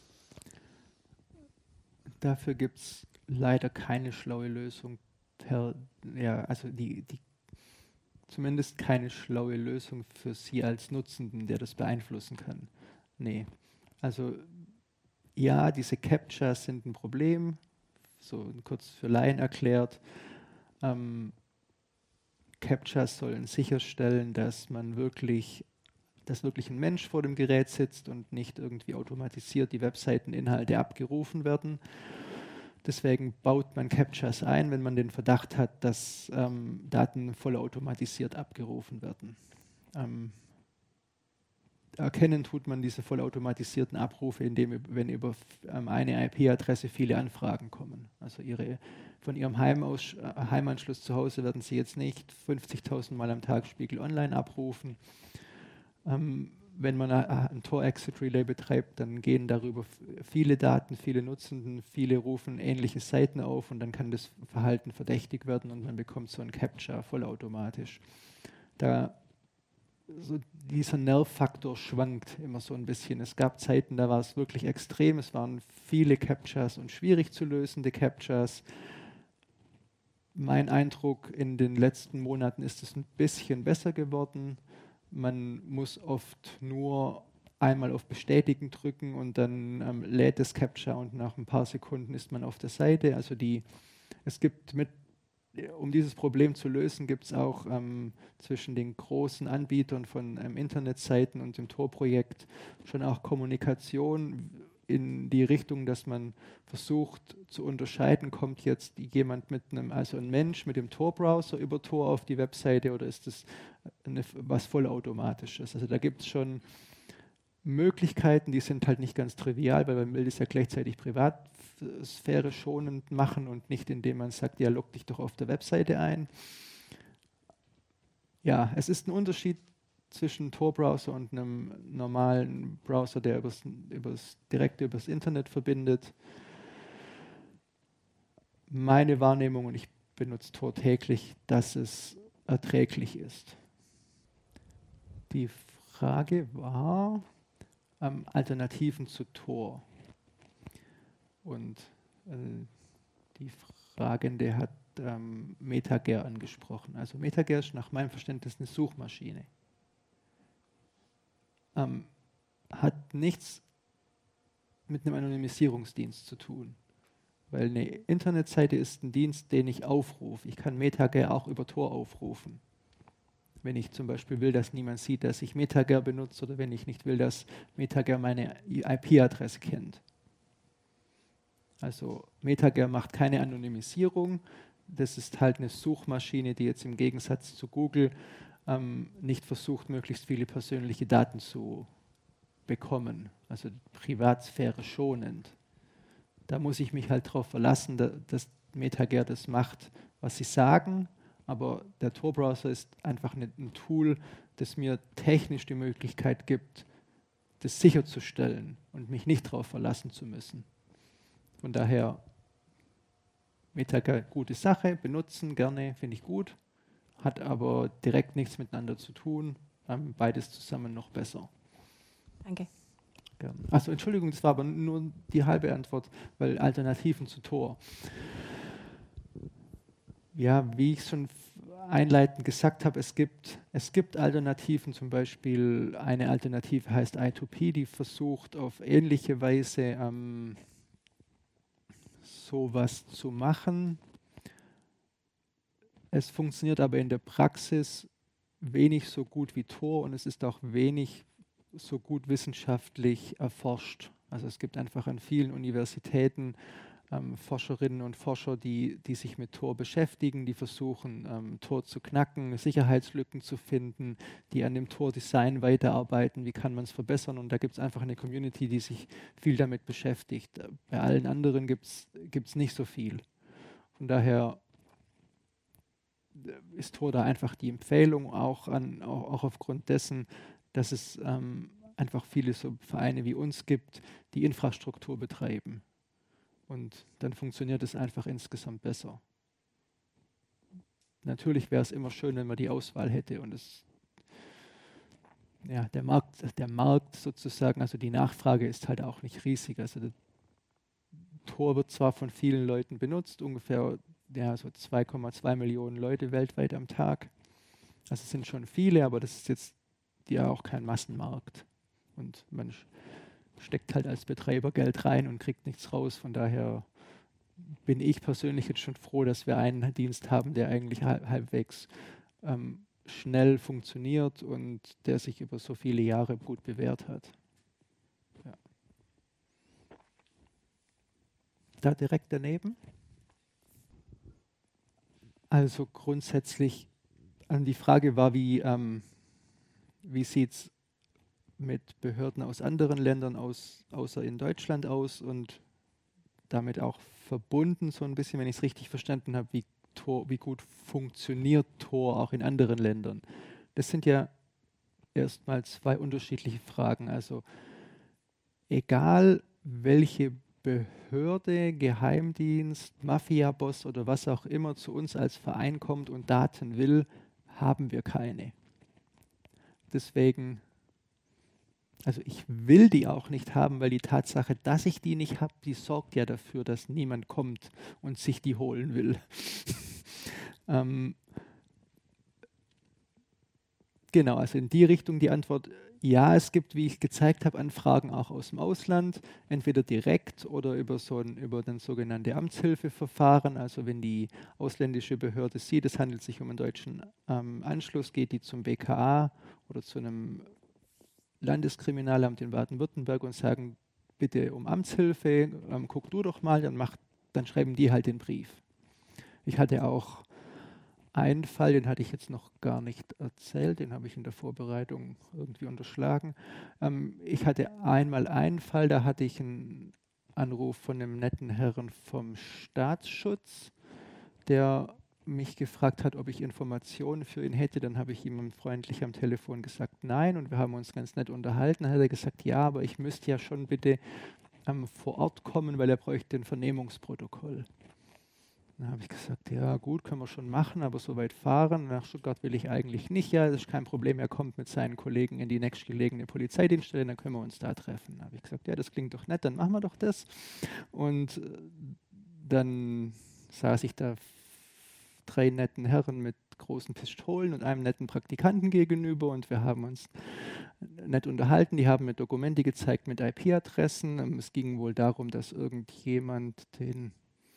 Dafür gibt es leider keine schlaue Lösung. Per, ja, also die, die zumindest keine schlaue Lösung für Sie als Nutzenden, der das beeinflussen kann. Nee. Also ja, diese Captchas sind ein Problem, so kurz für Laien erklärt. Ähm, Captchas sollen sicherstellen, dass man wirklich, dass wirklich ein Mensch vor dem Gerät sitzt und nicht irgendwie automatisiert die Webseiteninhalte abgerufen werden. Deswegen baut man Captchas ein, wenn man den Verdacht hat, dass ähm, Daten vollautomatisiert abgerufen werden. Ähm, erkennen tut man diese vollautomatisierten Abrufe, indem, wenn über ähm, eine I P-Adresse viele Anfragen kommen. Also ihre, von Ihrem Heimaus, äh, Heimanschluss zu Hause werden Sie jetzt nicht fünfzigtausend Mal am Tag Spiegel Online abrufen. Ähm, wenn man ein Tor-Exit-Relay betreibt, dann gehen darüber viele Daten, viele Nutzenden, viele rufen ähnliche Seiten auf und dann kann das Verhalten verdächtig werden und man bekommt so ein Captcha vollautomatisch. Da so dieser Nerv-Faktor schwankt immer so ein bisschen. Es gab Zeiten, da war es wirklich extrem, es waren viele Captchas und schwierig zu lösende Captchas. Mein Eindruck, in den letzten Monaten ist es ein bisschen besser geworden. Man muss oft nur einmal auf Bestätigen drücken und dann ähm, lädt das Captcha und nach ein paar Sekunden ist man auf der Seite. Also die, es gibt mit, um dieses Problem zu lösen, gibt es auch ähm, zwischen den großen Anbietern von ähm, Internetseiten und dem Tor-Projekt schon auch Kommunikation in die Richtung, dass man versucht zu unterscheiden, kommt jetzt jemand mit einem, also ein Mensch mit dem Tor-Browser über Tor auf die Webseite oder ist das eine, was vollautomatisches? Also da gibt es schon Möglichkeiten, die sind halt nicht ganz trivial, weil man will das ja gleichzeitig Privatsphäre schonend machen und nicht indem man sagt, ja, log dich doch auf der Webseite ein. Ja, es ist ein Unterschied zwischen Tor-Browser und einem normalen Browser, der übers, übers, direkt übers Internet verbindet. Meine Wahrnehmung, und ich benutze Tor täglich, dass es erträglich ist. Die Frage war ähm, Alternativen zu Tor. Und äh, die Fragende hat ähm, MetaGer angesprochen. Also MetaGer ist nach meinem Verständnis eine Suchmaschine. Ähm, hat nichts mit einem Anonymisierungsdienst zu tun. Weil eine Internetseite ist ein Dienst, den ich aufrufe. Ich kann MetaGer auch über Tor aufrufen. Wenn ich zum Beispiel will, dass niemand sieht, dass ich MetaGer benutze, oder wenn ich nicht will, dass MetaGer meine I P-Adresse kennt. Also MetaGer macht keine Anonymisierung. Das ist halt eine Suchmaschine, die jetzt im Gegensatz zu Google ähm, nicht versucht, möglichst viele persönliche Daten zu bekommen. Also Privatsphäre schonend. Da muss ich mich halt darauf verlassen, dass MetaGer das macht, was sie sagen. Aber der Tor-Browser ist einfach ein Tool, das mir technisch die Möglichkeit gibt, das sicherzustellen und mich nicht darauf verlassen zu müssen. Von daher, MetaGer, gute Sache, benutzen gerne, finde ich gut, hat aber direkt nichts miteinander zu tun, ähm, beides zusammen noch besser. Danke. Achso, Entschuldigung, das war aber nur die halbe Antwort, weil Alternativen zu Tor. Ja, wie ich schon einleitend gesagt habe, es gibt, es gibt Alternativen, zum Beispiel eine Alternative heißt I zwei P, die versucht auf ähnliche Weise ähm, sowas zu machen. Es funktioniert aber in der Praxis wenig so gut wie Tor und es ist auch wenig so gut wissenschaftlich erforscht. Also es gibt einfach an vielen Universitäten ähm, Forscherinnen und Forscher, die, die sich mit Tor beschäftigen, die versuchen, ähm, Tor zu knacken, Sicherheitslücken zu finden, die an dem Tor-Design weiterarbeiten, wie kann man es verbessern. Und da gibt es einfach eine Community, die sich viel damit beschäftigt. Bei allen anderen gibt es nicht so viel. Von daher ist Tor da einfach die Empfehlung, auch, an, auch, auch aufgrund dessen, dass es ähm, einfach viele so Vereine wie uns gibt, die Infrastruktur betreiben. Und dann funktioniert es einfach insgesamt besser. Natürlich wäre es immer schön, wenn man die Auswahl hätte und es, ja, der Markt, der Markt sozusagen, also die Nachfrage ist halt auch nicht riesig. Also das Tor wird zwar von vielen Leuten benutzt, ungefähr ja, so zwei Komma zwei Millionen Leute weltweit am Tag. Also es sind schon viele, aber das ist jetzt ja auch kein Massenmarkt. Und man steckt halt als Betreiber Geld rein und kriegt nichts raus. Von daher bin ich persönlich jetzt schon froh, dass wir einen Dienst haben, der eigentlich halb, halbwegs ähm, schnell funktioniert und der sich über so viele Jahre gut bewährt hat. Ja. Da direkt daneben. Also grundsätzlich, also die Frage war, wie, ähm, wie sieht es mit Behörden aus anderen Ländern aus, außer in Deutschland aus und damit auch verbunden so ein bisschen, wenn ich es richtig verstanden habe, wie, Tor, wie gut funktioniert Tor auch in anderen Ländern. Das sind ja erstmal zwei unterschiedliche Fragen. Also egal welche Behörde, Geheimdienst, Mafia-Boss oder was auch immer zu uns als Verein kommt und Daten will, haben wir keine. Deswegen, also ich will die auch nicht haben, weil die Tatsache, dass ich die nicht habe, die sorgt ja dafür, dass niemand kommt und sich die holen will. ähm, genau, also in die Richtung die Antwort, ja, es gibt, wie ich gezeigt habe, Anfragen auch aus dem Ausland, entweder direkt oder über so ein über den sogenannten Amtshilfeverfahren. Also wenn die ausländische Behörde sieht, es handelt sich um einen deutschen ähm, Anschluss, geht die zum B K A oder zu einem Landeskriminalamt in Baden-Württemberg und sagen, bitte um Amtshilfe, ähm, guck du doch mal, dann, macht, dann schreiben die halt den Brief. Ich hatte auch einen Fall, den hatte ich jetzt noch gar nicht erzählt, den habe ich in der Vorbereitung irgendwie unterschlagen. Ähm, ich hatte einmal einen Fall, da hatte ich einen Anruf von einem netten Herrn vom Staatsschutz, der mich gefragt hat, ob ich Informationen für ihn hätte. Dann habe ich ihm freundlich am Telefon gesagt, nein, und wir haben uns ganz nett unterhalten. Dann hat er gesagt, ja, aber ich müsste ja schon bitte ähm, vor Ort kommen, weil er bräuchte ein Vernehmungsprotokoll. Dann habe ich gesagt, ja gut, können wir schon machen, aber so weit fahren nach Stuttgart will ich eigentlich nicht. Ja, das ist kein Problem, er kommt mit seinen Kollegen in die nächstgelegene Polizeidienststelle, dann können wir uns da treffen. Dann habe ich gesagt, ja, das klingt doch nett, dann machen wir doch das. Und dann saß ich da drei netten Herren mit großen Pistolen und einem netten Praktikanten gegenüber und wir haben uns nett unterhalten. Die haben mir Dokumente gezeigt mit I P-Adressen. Es ging wohl darum, dass irgendjemand den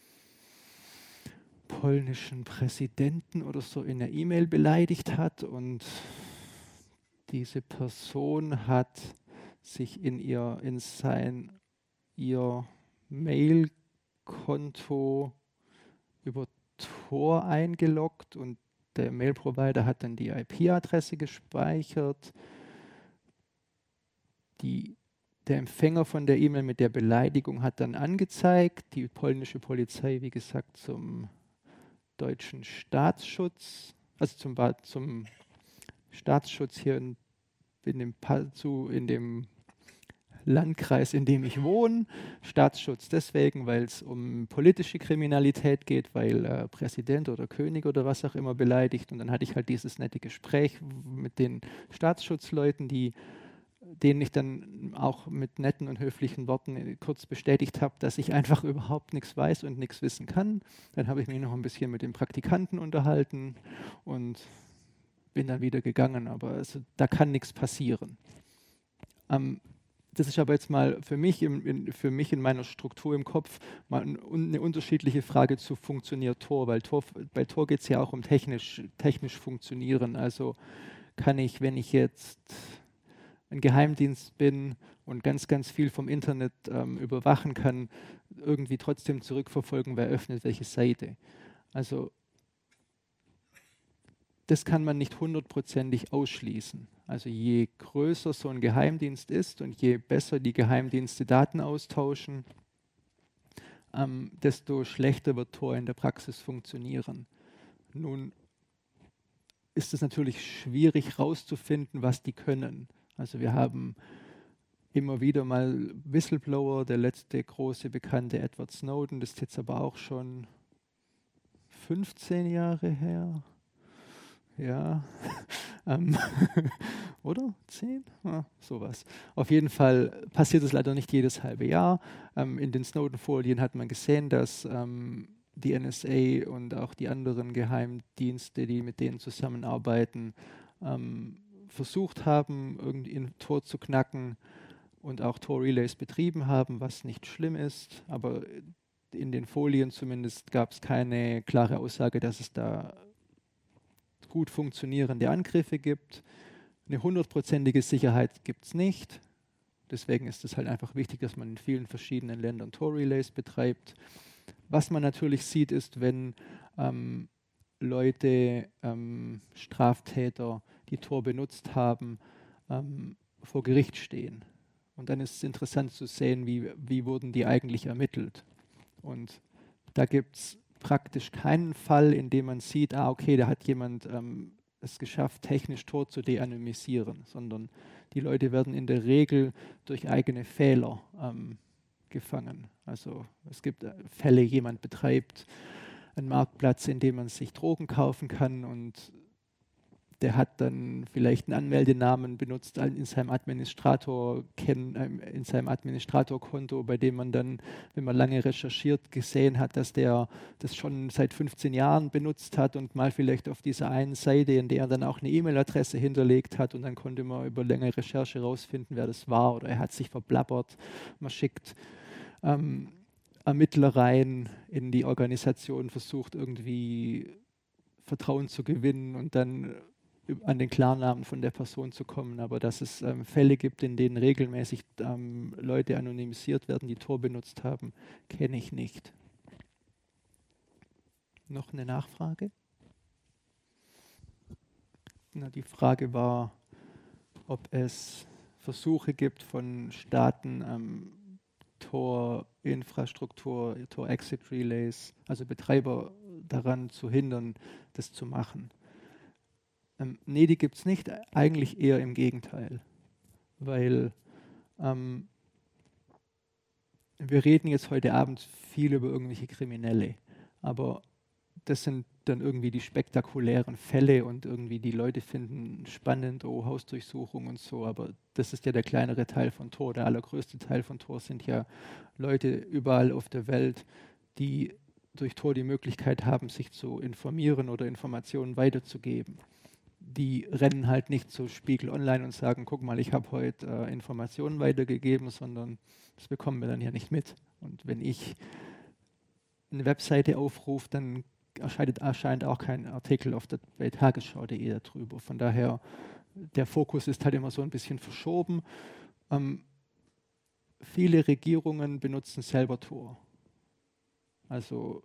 polnischen Präsidenten oder so in der E-Mail beleidigt hat und diese Person hat sich in ihr in sein ihr Mail-Konto über Tor eingeloggt und der Mail-Provider hat dann die I P-Adresse gespeichert. Die, der Empfänger von der E-Mail mit der Beleidigung hat dann angezeigt. Die polnische Polizei, wie gesagt, zum deutschen Staatsschutz, also zum, zum Staatsschutz hier in, in, dem, zu, in dem Landkreis, in dem ich wohne. Staatsschutz deswegen, weil es um politische Kriminalität geht, weil äh, Präsident oder König oder was auch immer beleidigt. Und dann hatte ich halt dieses nette Gespräch mit den Staatsschutzleuten, die denen ich dann auch mit netten und höflichen Worten kurz bestätigt habe, dass ich einfach überhaupt nichts weiß und nichts wissen kann. Dann habe ich mich noch ein bisschen mit dem Praktikanten unterhalten und bin dann wieder gegangen. Aber also, da kann nichts passieren. Ähm, das ist aber jetzt mal für mich, im, in, für mich in meiner Struktur im Kopf mal ein, eine unterschiedliche Frage zu funktioniert Tor, weil Tor, bei Tor geht es ja auch um technisch, technisch funktionieren. Also kann ich, wenn ich jetzt ein Geheimdienst bin und ganz, ganz viel vom Internet ähm, überwachen kann, irgendwie trotzdem zurückverfolgen, wer öffnet welche Seite. Also das kann man nicht hundertprozentig ausschließen. Also je größer so ein Geheimdienst ist und je besser die Geheimdienste Daten austauschen, ähm, desto schlechter wird Tor in der Praxis funktionieren. Nun ist es natürlich schwierig herauszufinden, was die können. Also wir haben immer wieder mal Whistleblower, der letzte große bekannte Edward Snowden, das ist jetzt aber auch schon fünfzehn Jahre her. Ja, ähm, oder? Zehn? Ah, sowas. Auf jeden Fall passiert es leider nicht jedes halbe Jahr. Ähm, in den Snowden-Folien hat man gesehen, dass ähm, die N S A und auch die anderen Geheimdienste, die mit denen zusammenarbeiten, ähm, versucht haben, irgendwie in Tor zu knacken und auch Tor-Relays betrieben haben, was nicht schlimm ist. Aber in den Folien zumindest gab es keine klare Aussage, dass es da gut funktionierende Angriffe gibt. Eine hundertprozentige Sicherheit gibt es nicht. Deswegen ist es halt einfach wichtig, dass man in vielen verschiedenen Ländern Tor-Relays betreibt. Was man natürlich sieht, ist, wenn ähm, Leute, ähm, Straftäter, die Tor benutzt haben, ähm, vor Gericht stehen. Und dann ist es interessant zu sehen, wie, wie wurden die eigentlich ermittelt. Und da gibt es praktisch keinen Fall, in dem man sieht, ah okay, da hat jemand ähm, es geschafft, technisch Tor zu de-anonymisieren, sondern die Leute werden in der Regel durch eigene Fehler ähm, gefangen. Also es gibt äh, Fälle, jemand betreibt einen Marktplatz, in dem man sich Drogen kaufen kann und der hat dann vielleicht einen Anmeldenamen benutzt in seinem Administrator, in seinem Administratorkonto, bei dem man dann, wenn man lange recherchiert, gesehen hat, dass der das schon seit fünfzehn Jahren benutzt hat und mal vielleicht auf dieser einen Seite, in der er dann auch eine E-Mail-Adresse hinterlegt hat und dann konnte man über längere Recherche herausfinden, wer das war oder er hat sich verblabbert. Man schickt ähm, Ermittler rein in die Organisation, versucht irgendwie Vertrauen zu gewinnen und dann an den Klarnamen von der Person zu kommen, aber dass es ähm, Fälle gibt, in denen regelmäßig ähm, Leute anonymisiert werden, die Tor benutzt haben, kenne ich nicht. Noch eine Nachfrage? Na, die Frage war, ob es Versuche gibt von Staaten, ähm, Tor-Infrastruktur, Tor-Exit-Relays, also Betreiber daran zu hindern, das zu machen. Ähm, nee, die gibt es nicht, eigentlich eher im Gegenteil, weil ähm, wir reden jetzt heute Abend viel über irgendwelche Kriminelle, aber das sind dann irgendwie die spektakulären Fälle und irgendwie die Leute finden spannend, oh, Hausdurchsuchung und so, aber das ist ja der kleinere Teil von Tor. Der allergrößte Teil von Tor sind ja Leute überall auf der Welt, die durch Tor die Möglichkeit haben, sich zu informieren oder Informationen weiterzugeben. Die rennen halt nicht zu Spiegel Online und sagen, guck mal, ich habe heute äh, Informationen weitergegeben, sondern das bekommen wir dann ja nicht mit. Und wenn ich eine Webseite aufrufe, dann erscheint, erscheint auch kein Artikel auf der, bei tagesschau punkt de darüber. Von daher, der Fokus ist halt immer so ein bisschen verschoben. Ähm, viele Regierungen benutzen selber Tor. Also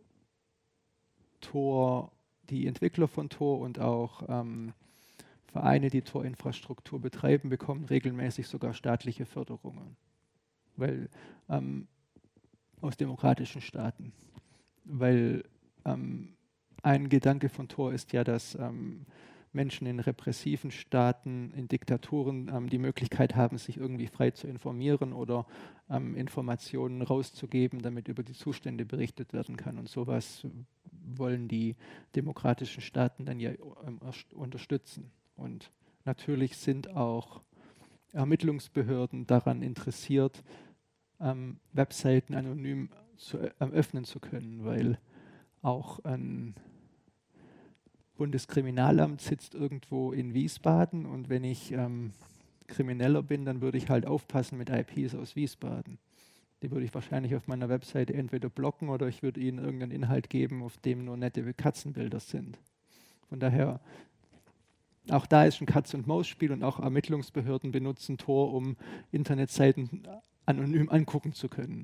Tor, die Entwickler von Tor und auch ähm, Vereine, die Tor-Infrastruktur betreiben, bekommen regelmäßig sogar staatliche Förderungen. Weil ähm, aus demokratischen Staaten. Weil ähm, ein Gedanke von Tor ist ja, dass ähm, Menschen in repressiven Staaten, in Diktaturen ähm, die Möglichkeit haben, sich irgendwie frei zu informieren oder ähm, Informationen rauszugeben, damit über die Zustände berichtet werden kann. Und sowas wollen die demokratischen Staaten dann ja ähm, unterstützen. Und natürlich sind auch Ermittlungsbehörden daran interessiert, ähm, Webseiten anonym zu, äh, öffnen zu können, weil auch ein Bundeskriminalamt sitzt irgendwo in Wiesbaden und wenn ich ähm, Krimineller bin, dann würde ich halt aufpassen mit I Ps aus Wiesbaden. Die würde ich wahrscheinlich auf meiner Webseite entweder blocken oder ich würde ihnen irgendeinen Inhalt geben, auf dem nur nette Katzenbilder sind. Von daher, auch da ist ein Katz-und-Maus-Spiel und auch Ermittlungsbehörden benutzen Tor, um Internetseiten anonym angucken zu können.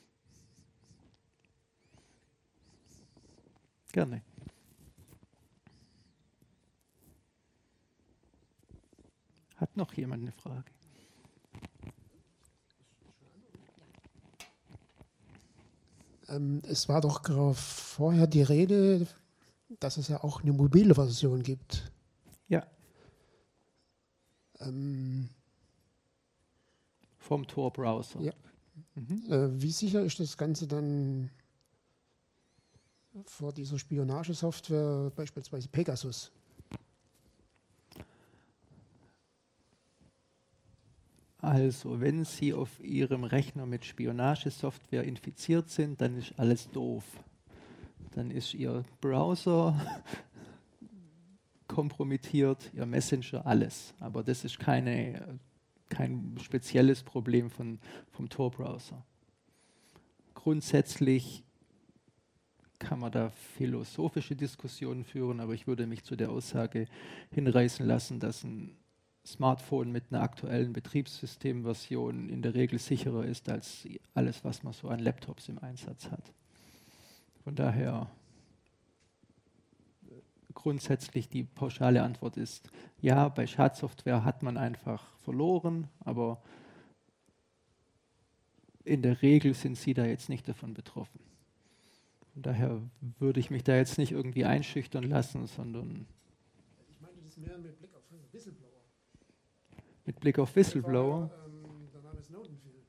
Gerne. Hat noch jemand eine Frage? Ähm, es war doch gerade vorher die Rede, dass es ja auch eine mobile Version gibt. Ja. Ähm, Vom Tor-Browser. Ja. Mhm. Äh, wie sicher ist das Ganze dann vor dieser Spionagesoftware, beispielsweise Pegasus? Also, wenn Sie auf Ihrem Rechner mit Spionagesoftware infiziert sind, dann ist alles doof. Dann ist Ihr Browser kompromittiert, Ihr Messenger, alles. Aber das ist keine, kein spezielles Problem von, vom Tor-Browser. Grundsätzlich kann man da philosophische Diskussionen führen, aber ich würde mich zu der Aussage hinreißen lassen, dass ein Smartphone mit einer aktuellen Betriebssystemversion in der Regel sicherer ist als alles, was man so an Laptops im Einsatz hat. Von daher grundsätzlich die pauschale Antwort ist, ja, bei Schadsoftware hat man einfach verloren, aber in der Regel sind Sie da jetzt nicht davon betroffen. Von daher würde ich mich da jetzt nicht irgendwie einschüchtern lassen, sondern Ich meine das mehr mit Blick auf Whistleblower. Mit Blick auf Whistleblower. Ja, ähm, der Name Snowden fiel.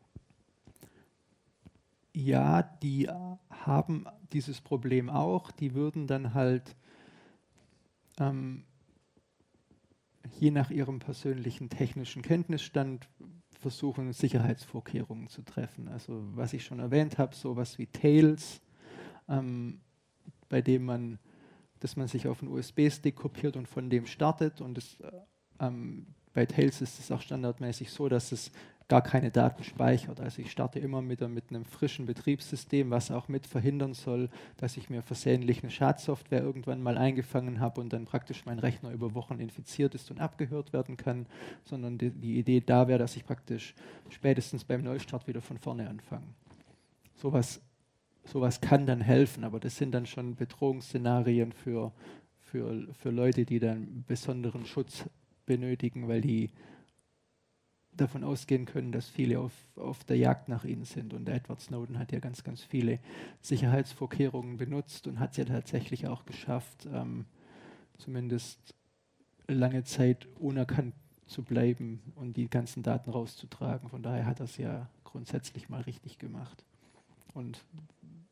Ja, die haben dieses Problem auch. Die würden dann halt ähm, je nach ihrem persönlichen technischen Kenntnisstand versuchen, Sicherheitsvorkehrungen zu treffen. Also was ich schon erwähnt habe, sowas wie Tails, ähm, bei dem man, dass man sich auf einen U S B-Stick kopiert und von dem startet. Und das, ähm, bei Tails ist es auch standardmäßig so, dass es gar keine Daten speichert. Also ich starte immer mit, mit einem frischen Betriebssystem, was auch mit verhindern soll, dass ich mir versehentlich eine Schadsoftware irgendwann mal eingefangen habe und dann praktisch mein Rechner über Wochen infiziert ist und abgehört werden kann, sondern die, die Idee da wäre, dass ich praktisch spätestens beim Neustart wieder von vorne anfange. Sowas, sowas kann dann helfen, aber das sind dann schon Bedrohungsszenarien für, für, für Leute, die dann besonderen Schutz benötigen, weil die davon ausgehen können, dass viele auf, auf der Jagd nach ihnen sind. Und Edward Snowden hat ja ganz, ganz viele Sicherheitsvorkehrungen benutzt und hat es ja tatsächlich auch geschafft, ähm, zumindest lange Zeit unerkannt zu bleiben und die ganzen Daten rauszutragen. Von daher hat er es ja grundsätzlich mal richtig gemacht. Und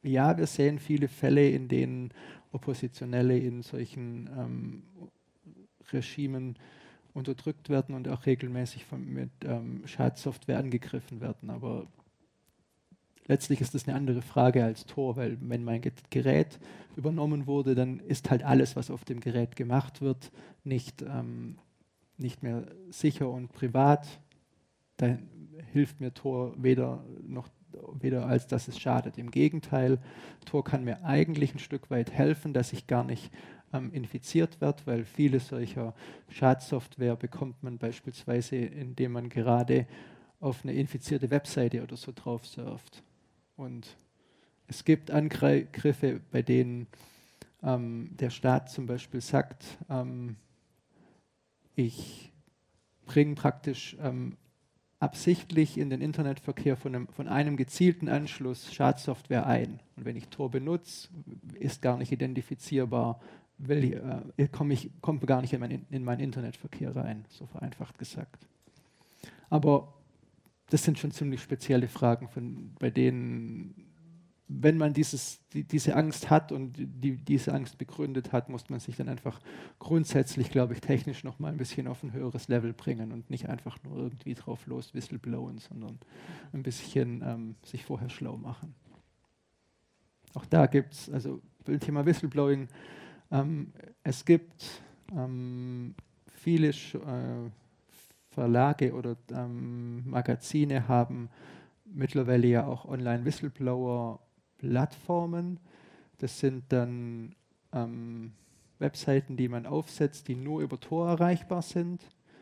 ja, wir sehen viele Fälle, in denen Oppositionelle in solchen ähm, Regimen unterdrückt werden und auch regelmäßig von, mit ähm, Schadsoftware angegriffen werden. Aber letztlich ist das eine andere Frage als Tor, weil wenn mein Gerät übernommen wurde, dann ist halt alles, was auf dem Gerät gemacht wird, nicht, ähm, nicht mehr sicher und privat. Da hilft mir Tor weder noch weder als dass es schadet. Im Gegenteil, Tor kann mir eigentlich ein Stück weit helfen, dass ich gar nicht ähm, infiziert werde, weil viele solcher Schadsoftware bekommt man beispielsweise, indem man gerade auf eine infizierte Webseite oder so drauf surft. Und es gibt Angriffe, bei denen ähm, der Staat zum Beispiel sagt, ähm, ich bringe praktisch ähm, absichtlich in den Internetverkehr von einem, von einem gezielten Anschluss Schadsoftware ein. Und wenn ich Tor benutze, ist gar nicht identifizierbar, will, äh, komme ich komme gar nicht in, mein, in meinen Internetverkehr rein, so vereinfacht gesagt. Aber das sind schon ziemlich spezielle Fragen, von, bei denen, wenn man dieses, die, diese Angst hat und die, diese Angst begründet hat, muss man sich dann einfach grundsätzlich, glaube ich, technisch noch mal ein bisschen auf ein höheres Level bringen und nicht einfach nur irgendwie drauf los whistleblowen, sondern ein bisschen ähm, sich vorher schlau machen. Auch da gibt es, also beim Thema Whistleblowing, ähm, es gibt ähm, viele äh, Verlage oder ähm, Magazine haben mittlerweile ja auch Online-Whistleblower Plattformen. Das sind dann ähm, Webseiten, die man aufsetzt, die nur über Tor erreichbar sind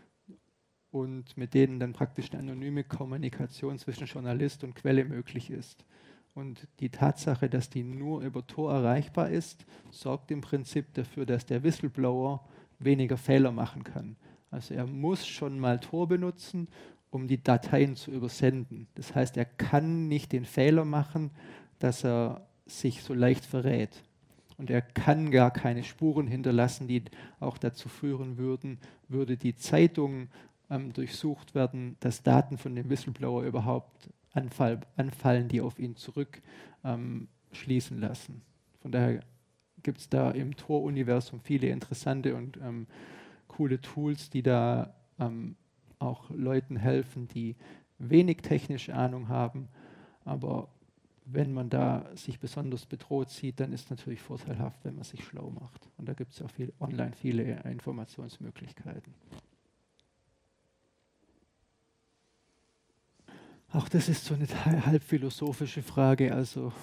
und mit denen dann praktisch eine anonyme Kommunikation zwischen Journalist und Quelle möglich ist. Und die Tatsache, dass die nur über Tor erreichbar ist, sorgt im Prinzip dafür, dass der Whistleblower weniger Fehler machen kann. Also er muss schon mal Tor benutzen, um die Dateien zu übersenden. Das heißt, er kann nicht den Fehler machen, dass er sich so leicht verrät. Und er kann gar keine Spuren hinterlassen, die auch dazu führen würden, würde die Zeitung ähm, durchsucht werden, dass Daten von dem Whistleblower überhaupt anfall, anfallen, die auf ihn zurück ähm, schließen lassen. Von daher gibt es da im Tor-Universum viele interessante und ähm, coole Tools, die da ähm, auch Leuten helfen, die wenig technische Ahnung haben, aber wenn man da sich besonders bedroht sieht, dann ist es natürlich vorteilhaft, wenn man sich schlau macht. Und da gibt es auch viel, online viele Informationsmöglichkeiten. Auch das ist so eine halb philosophische Frage. Also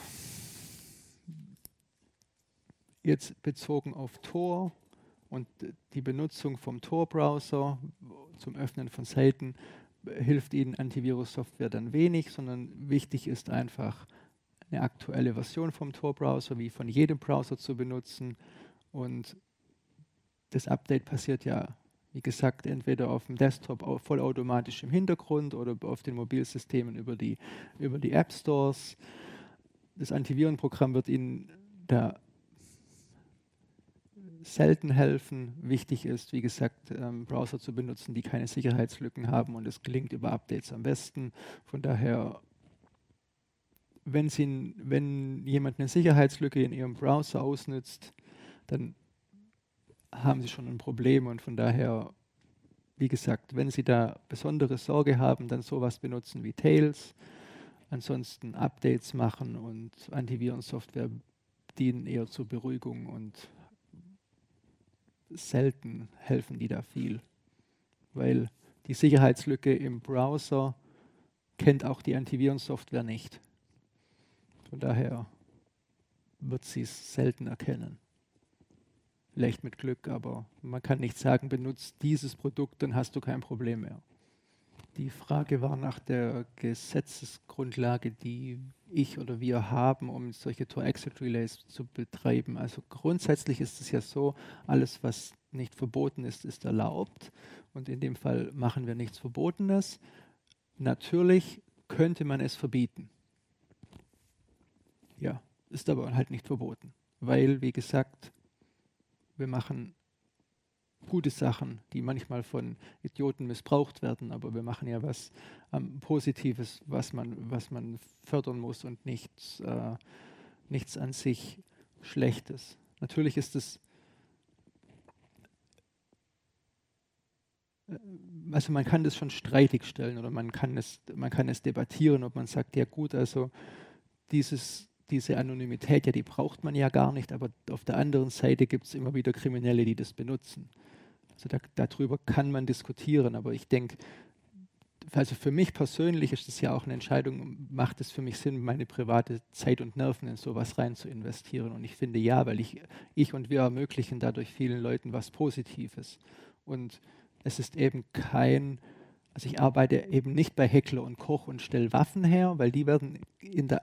jetzt bezogen auf Tor und die Benutzung vom Tor-Browser zum Öffnen von Seiten hilft Ihnen Antivirus-Software dann wenig, sondern wichtig ist einfach, eine aktuelle Version vom Tor-Browser wie von jedem Browser zu benutzen. Und das Update passiert ja, wie gesagt, entweder auf dem Desktop vollautomatisch im Hintergrund oder auf den Mobilsystemen über die, über die App Stores. Das Antivirenprogramm wird Ihnen da selten helfen. Wichtig ist, wie gesagt, ähm, Browser zu benutzen, die keine Sicherheitslücken haben, und es gelingt über Updates am besten. Von daher, wenn, Sie, wenn jemand eine Sicherheitslücke in Ihrem Browser ausnutzt, dann haben Sie schon ein Problem, und von daher, wie gesagt, wenn Sie da besondere Sorge haben, dann sowas benutzen wie Tails, ansonsten Updates machen, und Antivirensoftware dienen eher zur Beruhigung und selten helfen die da viel, weil die Sicherheitslücke im Browser kennt auch die Antivirensoftware nicht. Von daher wird sie es selten erkennen. Vielleicht mit Glück, aber man kann nicht sagen, benutzt dieses Produkt, dann hast du kein Problem mehr. Die Frage war nach der Gesetzesgrundlage, die ich oder wir haben, um solche Tor-Exit-Relays zu betreiben. Also grundsätzlich ist es ja so, alles, was nicht verboten ist, ist erlaubt. Und in dem Fall machen wir nichts Verbotenes. Natürlich könnte man es verbieten. Ja, ist aber halt nicht verboten. Weil, wie gesagt, wir machen gute Sachen, die manchmal von Idioten missbraucht werden, aber wir machen ja was ähm, Positives, was man, was man fördern muss und nicht äh, nichts an sich Schlechtes. Natürlich ist es, also man kann das schon streitig stellen oder man kann es, man kann es debattieren, ob man sagt, ja gut, also dieses, diese Anonymität, ja, die braucht man ja gar nicht, aber auf der anderen Seite gibt es immer wieder Kriminelle, die das benutzen. Also da, darüber kann man diskutieren, aber ich denke, also für mich persönlich ist es ja auch eine Entscheidung, macht es für mich Sinn, meine private Zeit und Nerven in sowas rein zu investieren? Und ich finde ja, weil ich, ich und wir ermöglichen dadurch vielen Leuten was Positives. Und es ist eben kein, also ich arbeite eben nicht bei Heckler und Koch und stelle Waffen her, weil die werden in, der,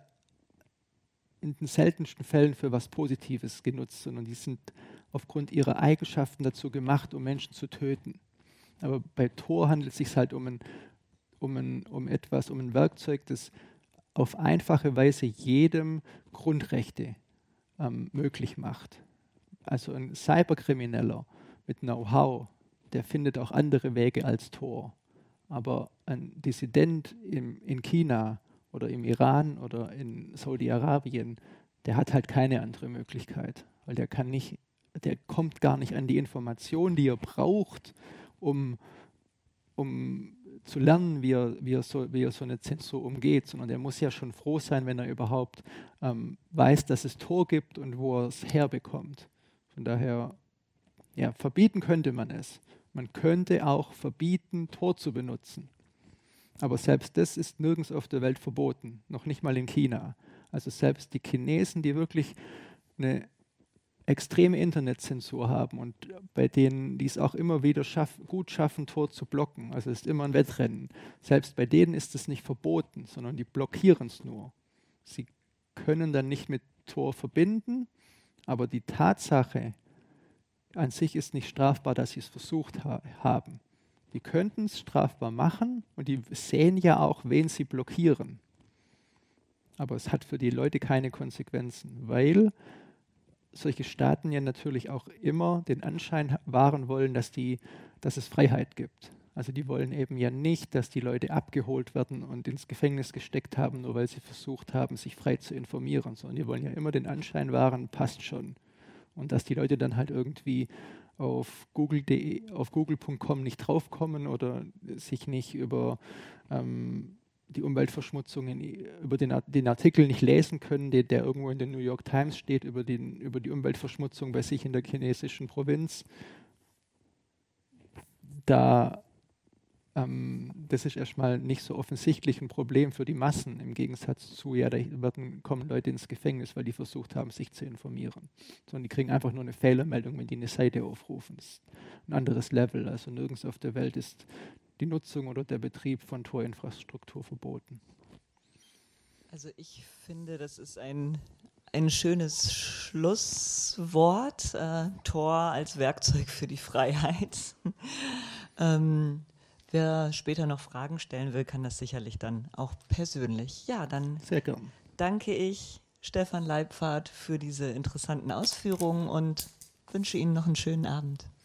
in den seltensten Fällen für was Positives genutzt, sondern die sind aufgrund ihrer Eigenschaften dazu gemacht, um Menschen zu töten. Aber bei Tor handelt es sich halt um ein Um, ein, um etwas, um ein Werkzeug, das auf einfache Weise jedem Grundrechte ähm, möglich macht. Also ein Cyberkrimineller mit Know-how, der findet auch andere Wege als Tor. Aber ein Dissident im, in China oder im Iran oder in Saudi-Arabien, der hat halt keine andere Möglichkeit, weil der kann nicht, der kommt gar nicht an die Information, die er braucht, um, um zu lernen, wie er, wie, er so, wie er so eine Zensur umgeht, sondern er muss ja schon froh sein, wenn er überhaupt ähm, weiß, dass es Tor gibt und wo er es herbekommt. Von daher, ja, verbieten könnte man es. Man könnte auch verbieten, Tor zu benutzen. Aber selbst das ist nirgends auf der Welt verboten, noch nicht mal in China. Also selbst die Chinesen, die wirklich eine extreme Internetzensur haben und bei denen, die es auch immer wieder schaff, gut schaffen, Tor zu blocken. Also es ist immer ein Wettrennen. Selbst bei denen ist es nicht verboten, sondern die blockieren es nur. Sie können dann nicht mit Tor verbinden, aber die Tatsache an sich ist nicht strafbar, dass sie es versucht ha- haben. Die könnten es strafbar machen und die sehen ja auch, wen sie blockieren. Aber es hat für die Leute keine Konsequenzen, weil solche Staaten ja natürlich auch immer den Anschein wahren wollen, dass, die, dass es Freiheit gibt. Also die wollen eben ja nicht, dass die Leute abgeholt werden und ins Gefängnis gesteckt haben, nur weil sie versucht haben, sich frei zu informieren, sondern die wollen ja immer den Anschein wahren, passt schon. Und dass die Leute dann halt irgendwie auf google punkt de, auf google punkt com nicht draufkommen oder sich nicht über ähm, die Umweltverschmutzung, in, über den, den Artikel nicht lesen können, der, der irgendwo in der New York Times steht, über, den, über die Umweltverschmutzung bei sich in der chinesischen Provinz. Da, ähm, das ist erstmal nicht so offensichtlich ein Problem für die Massen, im Gegensatz zu, ja, da werden, kommen Leute ins Gefängnis, weil die versucht haben, sich zu informieren. Sondern die kriegen einfach nur eine Fehlermeldung, wenn die eine Seite aufrufen. Das ist ein anderes Level. Also nirgends auf der Welt ist die Nutzung oder der Betrieb von Tor-Infrastruktur verboten. Also ich finde, das ist ein, ein schönes Schlusswort. Äh, Tor als Werkzeug für die Freiheit. ähm, wer später noch Fragen stellen will, kann das sicherlich dann auch persönlich. Ja, dann Sehr gern. Danke ich Stefan Leibpfart für diese interessanten Ausführungen und wünsche Ihnen noch einen schönen Abend.